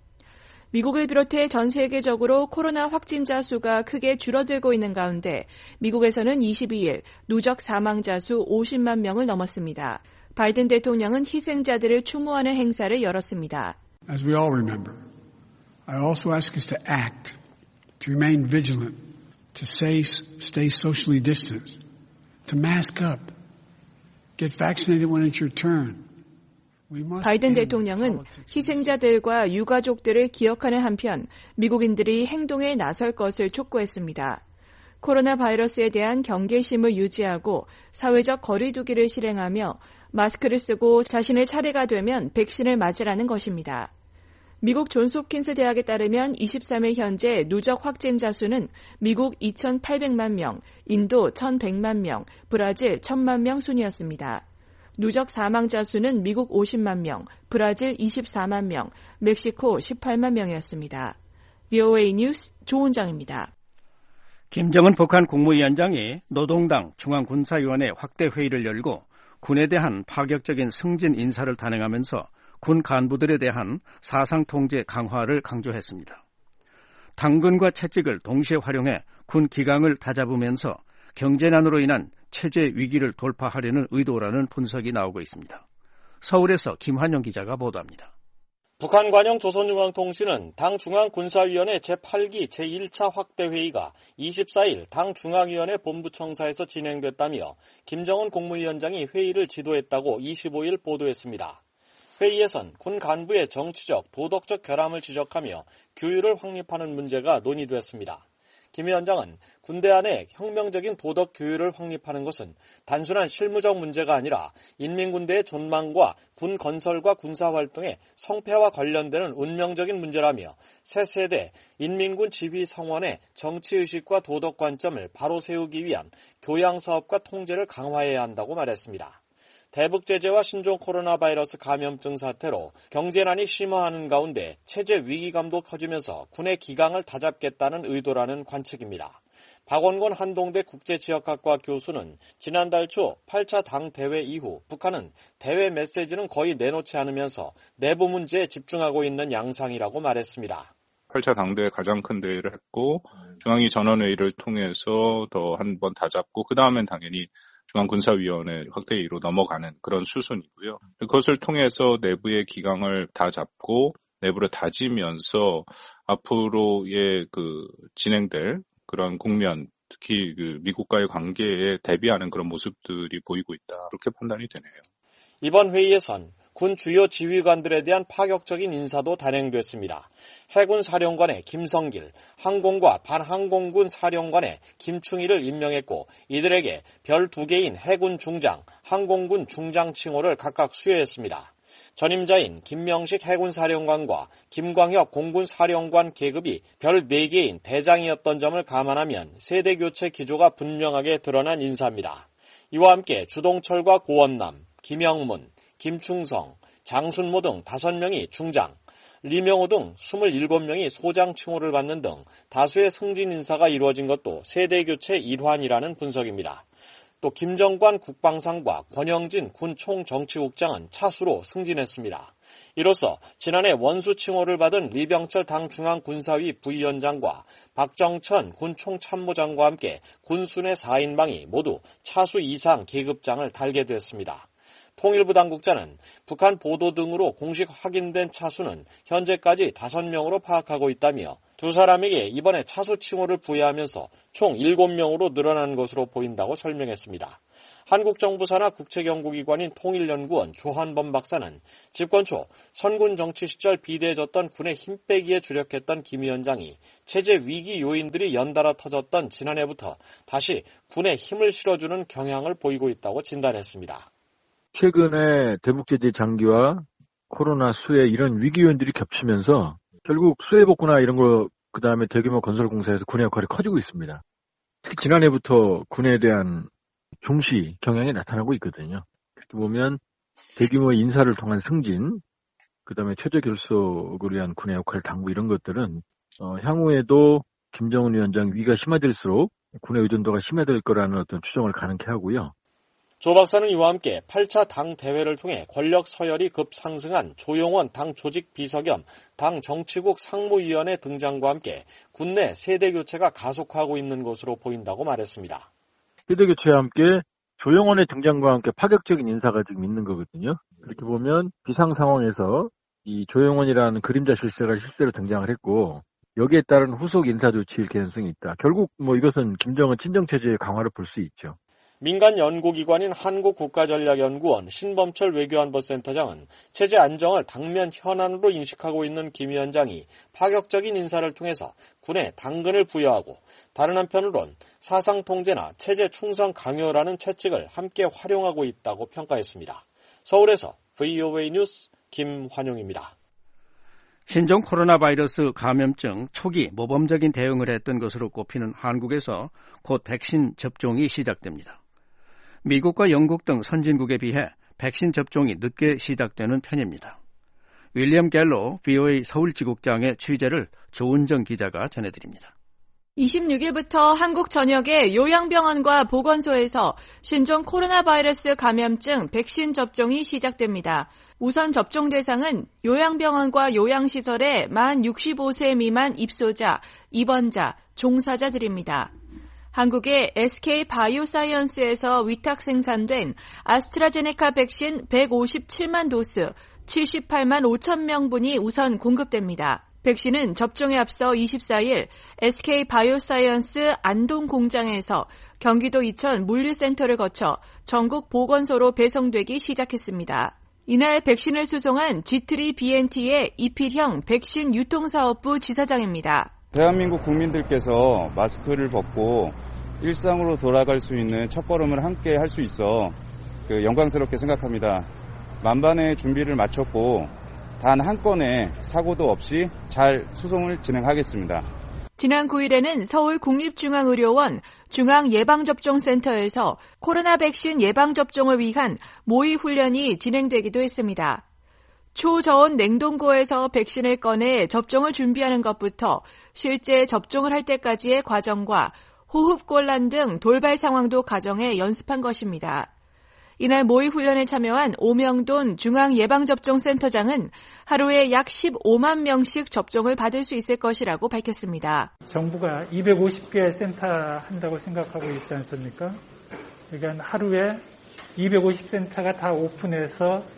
미국을 비롯해 전 세계적으로 코로나 확진자 수가 크게 줄어들고 있는 가운데 미국에서는 22일 누적 사망자 수 50만 명을 넘었습니다. 바이든 대통령은 희생자들을 추모하는 행사를 열었습니다. As we all remember, I also ask us to act, to remain vigilant, to stay socially distanced, to mask up, get vaccinated when it's your turn. 바이든 대통령은 희생자들과 유가족들을 기억하는 한편 미국인들이 행동에 나설 것을 촉구했습니다. 코로나 바이러스에 대한 경계심을 유지하고 사회적 거리두기를 실행하며 마스크를 쓰고 자신의 차례가 되면 백신을 맞으라는 것입니다. 미국 존스홉킨스 대학에 따르면 23일 현재 누적 확진자 수는 미국 2,800만 명, 인도 1,100만 명, 브라질 1,000만 명 순이었습니다. 누적 사망자 수는 미국 50만 명, 브라질 24만 명, 멕시코 18만 명이었습니다. VOA 뉴스 조은정입니다. 김정은 북한 국무위원장이 노동당 중앙군사위원회 확대 회의를 열고 군에 대한 파격적인 승진 인사를 단행하면서 군 간부들에 대한 사상 통제 강화를 강조했습니다. 당근과 채찍을 동시에 활용해 군 기강을 다잡으면서 경제난으로 인한 체제 위기를 돌파하려는 의도라는 분석이 나오고 있습니다. 서울에서 김환영 기자가 보도합니다. 북한 관영 조선중앙통신은 당 중앙군사위원회 제8기 제1차 확대회의가 24일 당 중앙위원회 본부청사에서 진행됐다며 김정은 국무위원장이 회의를 지도했다고 25일 보도했습니다. 회의에선 군 간부의 정치적, 도덕적 결함을 지적하며 규율을 확립하는 문제가 논의됐습니다. 김 위원장은 군대 안에 혁명적인 도덕 규율을 확립하는 것은 단순한 실무적 문제가 아니라 인민군대의 존망과 군 건설과 군사활동의 성패와 관련되는 운명적인 문제라며 새 세대 인민군 지휘 성원의 정치의식과 도덕 관점을 바로 세우기 위한 교양사업과 통제를 강화해야 한다고 말했습니다. 대북 제재와 신종 코로나 바이러스 감염증 사태로 경제난이 심화하는 가운데 체제 위기감도 커지면서 군의 기강을 다잡겠다는 의도라는 관측입니다. 박원권 한동대 국제지역학과 교수는 지난달 초 8차 당 대회 이후 북한은 대외 메시지는 거의 내놓지 않으면서 내부 문제에 집중하고 있는 양상이라고 말했습니다. 8차 당대회 가장 큰 대회를 했고 중앙위 전원회의를 통해서 더 한 번 다잡고 그 다음엔 당연히 중앙군사위원회 확대회의로 넘어가는 그런 수순이고요. 그것을 통해서 내부의 기강을 다 잡고 내부를 다지면서 앞으로의 진행될 그런 국면, 특히 미국과의 관계에 대비하는 그런 모습들이 보이고 있다. 그렇게 판단이 되네요. 이번 회의에선 군 주요 지휘관들에 대한 파격적인 인사도 단행됐습니다. 해군 사령관의 김성길, 항공과 반항공군 사령관의 김충일을 임명했고 이들에게 별 2개인 해군 중장, 항공군 중장 칭호를 각각 수여했습니다. 전임자인 김명식 해군사령관과 김광혁 공군사령관 계급이 별 4개인 대장이었던 점을 감안하면 세대교체 기조가 분명하게 드러난 인사입니다. 이와 함께 주동철과 고원남, 김영문, 김충성, 장순모 등 5명이 중장, 리명호 등 27명이 소장 칭호를 받는 등 다수의 승진 인사가 이루어진 것도 세대교체 일환이라는 분석입니다. 또 김정관 국방상과 권영진 군 총정치국장은 차수로 승진했습니다. 이로써 지난해 원수 칭호를 받은 리병철 당 중앙군사위 부위원장과 박정천 군 총참모장과 함께 군순회 4인방이 모두 차수 이상 계급장을 달게 됐습니다. 통일부 당국자는 북한 보도 등으로 공식 확인된 차수는 현재까지 5명으로 파악하고 있다며 두 사람에게 이번에 차수 칭호를 부여하면서 총 7명으로 늘어난 것으로 보인다고 설명했습니다. 한국 정부 산하 국책연구기관인 통일연구원 조한범 박사는 집권 초 선군 정치 시절 비대해졌던 군의 힘 빼기에 주력했던 김 위원장이 체제 위기 요인들이 연달아 터졌던 지난해부터 다시 군에 힘을 실어주는 경향을 보이고 있다고 진단했습니다. 최근에 대북제재 장기와 코로나 수혜 이런 위기 요인들이 겹치면서 결국 수해복구나 이런 거 그다음에 대규모 건설 공사에서 군의 역할이 커지고 있습니다. 특히 지난해부터 군에 대한 중시 경향이 나타나고 있거든요. 그렇게 보면 대규모 인사를 통한 승진, 그다음에 체제 결속을 위한 군의 역할 당부 이런 것들은 향후에도 김정은 위원장 위기가 심화될수록 군의 의존도가 심화될 거라는 어떤 추정을 가능케 하고요. 조 박사는 이와 함께 8차 당 대회를 통해 권력 서열이 급상승한 조용원 당 조직 비서 겸 당 정치국 상무위원회 등장과 함께 군내 세대교체가 가속화하고 있는 것으로 보인다고 말했습니다. 세대교체와 함께 조용원의 등장과 함께 파격적인 인사가 지금 있는 거거든요. 이렇게 보면 비상 상황에서 이 조용원이라는 그림자 실세가 실제로 등장을 했고 여기에 따른 후속 인사 조치일 가능성이 있다. 결국 이것은 김정은 친정체제의 강화를 볼 수 있죠. 민간 연구기관인 한국국가전략연구원 신범철 외교안보센터장은 체제 안정을 당면 현안으로 인식하고 있는 김 위원장이 파격적인 인사를 통해서 군에 당근을 부여하고 다른 한편으론 사상통제나 체제 충성 강요라는 채찍을 함께 활용하고 있다고 평가했습니다. 서울에서 VOA 뉴스 김환용입니다. 신종 코로나 바이러스 감염증 초기 모범적인 대응을 했던 것으로 꼽히는 한국에서 곧 백신 접종이 시작됩니다. 미국과 영국 등 선진국에 비해 백신 접종이 늦게 시작되는 편입니다. 윌리엄 갤로 VOA 서울지국장의 취재를 조은정 기자가 전해드립니다. 26일부터 한국 전역의 요양병원과 보건소에서 신종 코로나 바이러스 감염증 백신 접종이 시작됩니다. 우선 접종 대상은 요양병원과 요양시설의 만 65세 미만 입소자, 입원자, 종사자들입니다. 한국의 SK 바이오사이언스에서 위탁 생산된 아스트라제네카 백신 157만 도스, 78만 5천 명분이 우선 공급됩니다. 백신은 접종에 앞서 24일 SK 바이오사이언스 안동 공장에서 경기도 이천 물류센터를 거쳐 전국 보건소로 배송되기 시작했습니다. 이날 백신을 수송한 G3BNT의 이필형 백신 유통사업부 지사장입니다. 대한민국 국민들께서 마스크를 벗고 일상으로 돌아갈 수 있는 첫걸음을 함께 할 수 있어 영광스럽게 생각합니다. 만반의 준비를 마쳤고 단 한 건의 사고도 없이 잘 수송을 진행하겠습니다. 지난 9일에는 서울국립중앙의료원 중앙예방접종센터에서 코로나 백신 예방접종을 위한 모의훈련이 진행되기도 했습니다. 초저온 냉동고에서 백신을 꺼내 접종을 준비하는 것부터 실제 접종을 할 때까지의 과정과 호흡곤란 등 돌발 상황도 가정해 연습한 것입니다. 이날 모의훈련에 참여한 오명돈 중앙예방접종센터장은 하루에 약 15만 명씩 접종을 받을 수 있을 것이라고 밝혔습니다. 정부가 250개 센터 한다고 생각하고 있지 않습니까? 그러니까 하루에 250센터가 다 오픈해서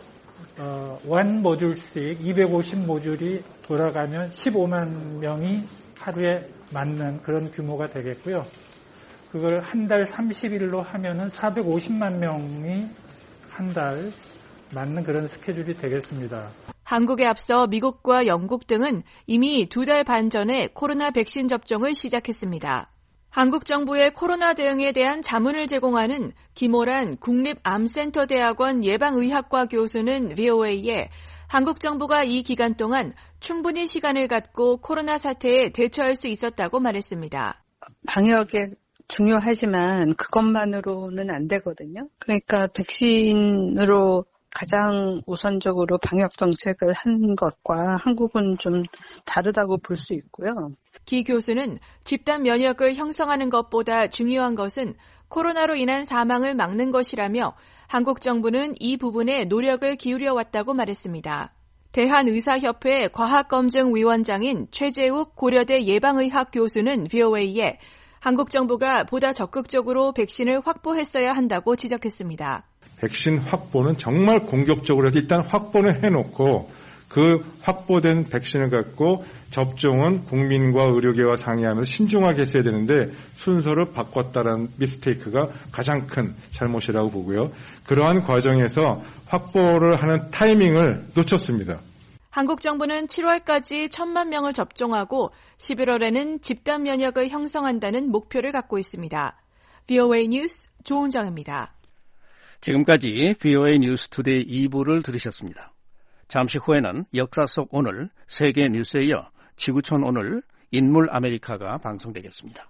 원 모듈씩 250모듈이 돌아가면 15만 명이 하루에 맞는 그런 규모가 되겠고요. 그걸 한 달 30일로 하면은 450만 명이 한 달 맞는 그런 스케줄이 되겠습니다. 한국에 앞서 미국과 영국 등은 이미 2달 반 전에 코로나 백신 접종을 시작했습니다. 한국 정부의 코로나 대응에 대한 자문을 제공하는 김오란 국립암센터대학원 예방의학과 교수는 VOA에 한국 정부가 이 기간 동안 충분히 시간을 갖고 코로나 사태에 대처할 수 있었다고 말했습니다. 방역에 중요하지만 그것만으로는 안 되거든요. 그러니까 백신으로 가장 우선적으로 방역 정책을 한 것과 한국은 좀 다르다고 볼 수 있고요. 기 교수는 집단 면역을 형성하는 것보다 중요한 것은 코로나로 인한 사망을 막는 것이라며 한국 정부는 이 부분에 노력을 기울여 왔다고 말했습니다. 대한의사협회 과학검증위원장인 최재욱 고려대 예방의학 교수는 VOA에 한국 정부가 보다 적극적으로 백신을 확보했어야 한다고 지적했습니다. 백신 확보는 정말 공격적으로 해서 일단 확보는 해놓고 그 확보된 백신을 갖고 접종은 국민과 의료계와 상의하면서 신중하게 했어야 되는데 순서를 바꿨다는 미스테이크가 가장 큰 잘못이라고 보고요. 그러한 과정에서 확보를 하는 타이밍을 놓쳤습니다. 한국 정부는 7월까지 1,000만 명을 접종하고 11월에는 집단 면역을 형성한다는 목표를 갖고 있습니다. VOA 뉴스 조은정입니다. 지금까지 VOA 뉴스 투데이 2부를 들으셨습니다. 잠시 후에는 역사 속 오늘, 세계 뉴스에 이어 지구촌 오늘, 인물 아메리카가 방송되겠습니다.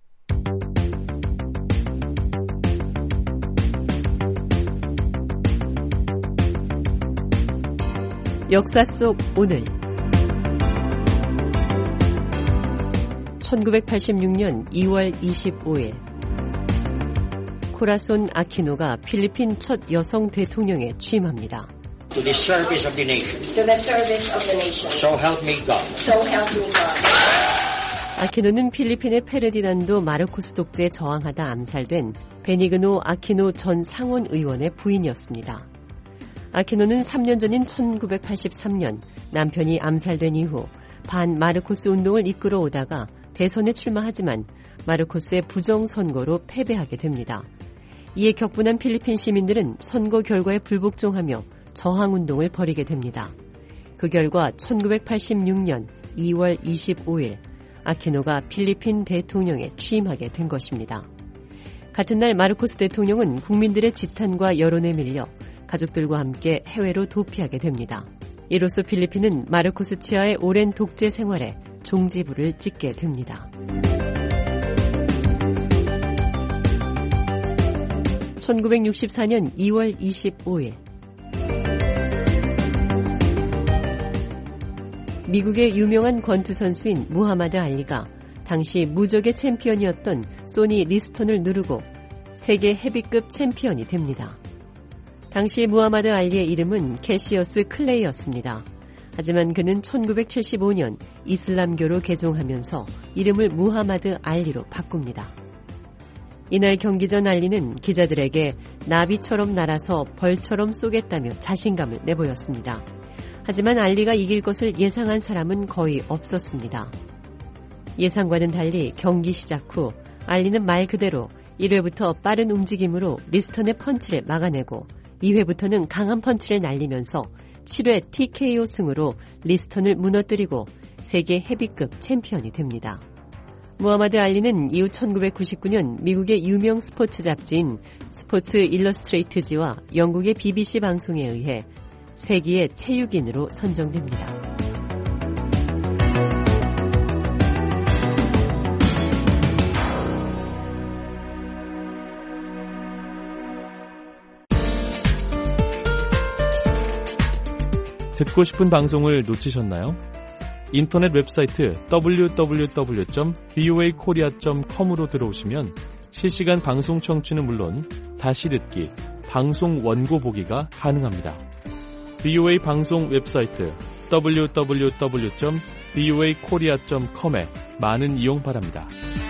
역사 속 오늘 1986년 2월 25일 코라손 아키노가 필리핀 첫 여성 대통령에 취임합니다. To the service of the nation. To the service of the nation. So help me God. So help me God. 아키노는 필리핀의 페르디난도 마르코스 독재에 저항하다 암살된 베니그노 아키노 전 상원 의원의 부인이었습니다. 아키노는 3년 전인 1983년 남편이 암살된 이후 반 마르코스 운동을 이끌어 오다가 대선에 출마하지만 마르코스의 부정선거로 패배하게 됩니다. 이에 격분한 필리핀 시민들은 선거 결과에 불복종하며 저항운동을 벌이게 됩니다. 그 결과 1986년 2월 25일 아키노가 필리핀 대통령에 취임하게 된 것입니다. 같은 날 마르코스 대통령은 국민들의 지탄과 여론에 밀려 가족들과 함께 해외로 도피하게 됩니다. 이로써 필리핀은 마르코스 치하의 오랜 독재 생활에 종지부를 찍게 됩니다. 1964년 2월 25일 미국의 유명한 권투 선수인 무하마드 알리가 당시 무적의 챔피언이었던 소니 리스턴을 누르고 세계 헤비급 챔피언이 됩니다. 당시 무하마드 알리의 이름은 캐시어스 클레이였습니다. 하지만 그는 1975년 이슬람교로 개종하면서 이름을 무하마드 알리로 바꿉니다. 이날 경기 전 알리는 기자들에게 나비처럼 날아서 벌처럼 쏘겠다며 자신감을 내보였습니다. 하지만 알리가 이길 것을 예상한 사람은 거의 없었습니다. 예상과는 달리 경기 시작 후 알리는 말 그대로 1회부터 빠른 움직임으로 리스턴의 펀치를 막아내고 2회부터는 강한 펀치를 날리면서 7회 TKO 승으로 리스턴을 무너뜨리고 세계 헤비급 챔피언이 됩니다. 무하마드 알리는 이후 1999년 미국의 유명 스포츠 잡지인 스포츠 일러스트레이트지와 영국의 BBC 방송에 의해 세계의 체육인으로 선정됩니다. 듣고 싶은 방송을 놓치셨나요? 인터넷 웹사이트 www.voakorea.com으로 들어오시면 실시간 방송 청취는 물론 다시 듣기, 방송 원고 보기가 가능합니다. VOA 방송 웹사이트 www.voakorea.com에 많은 이용 바랍니다.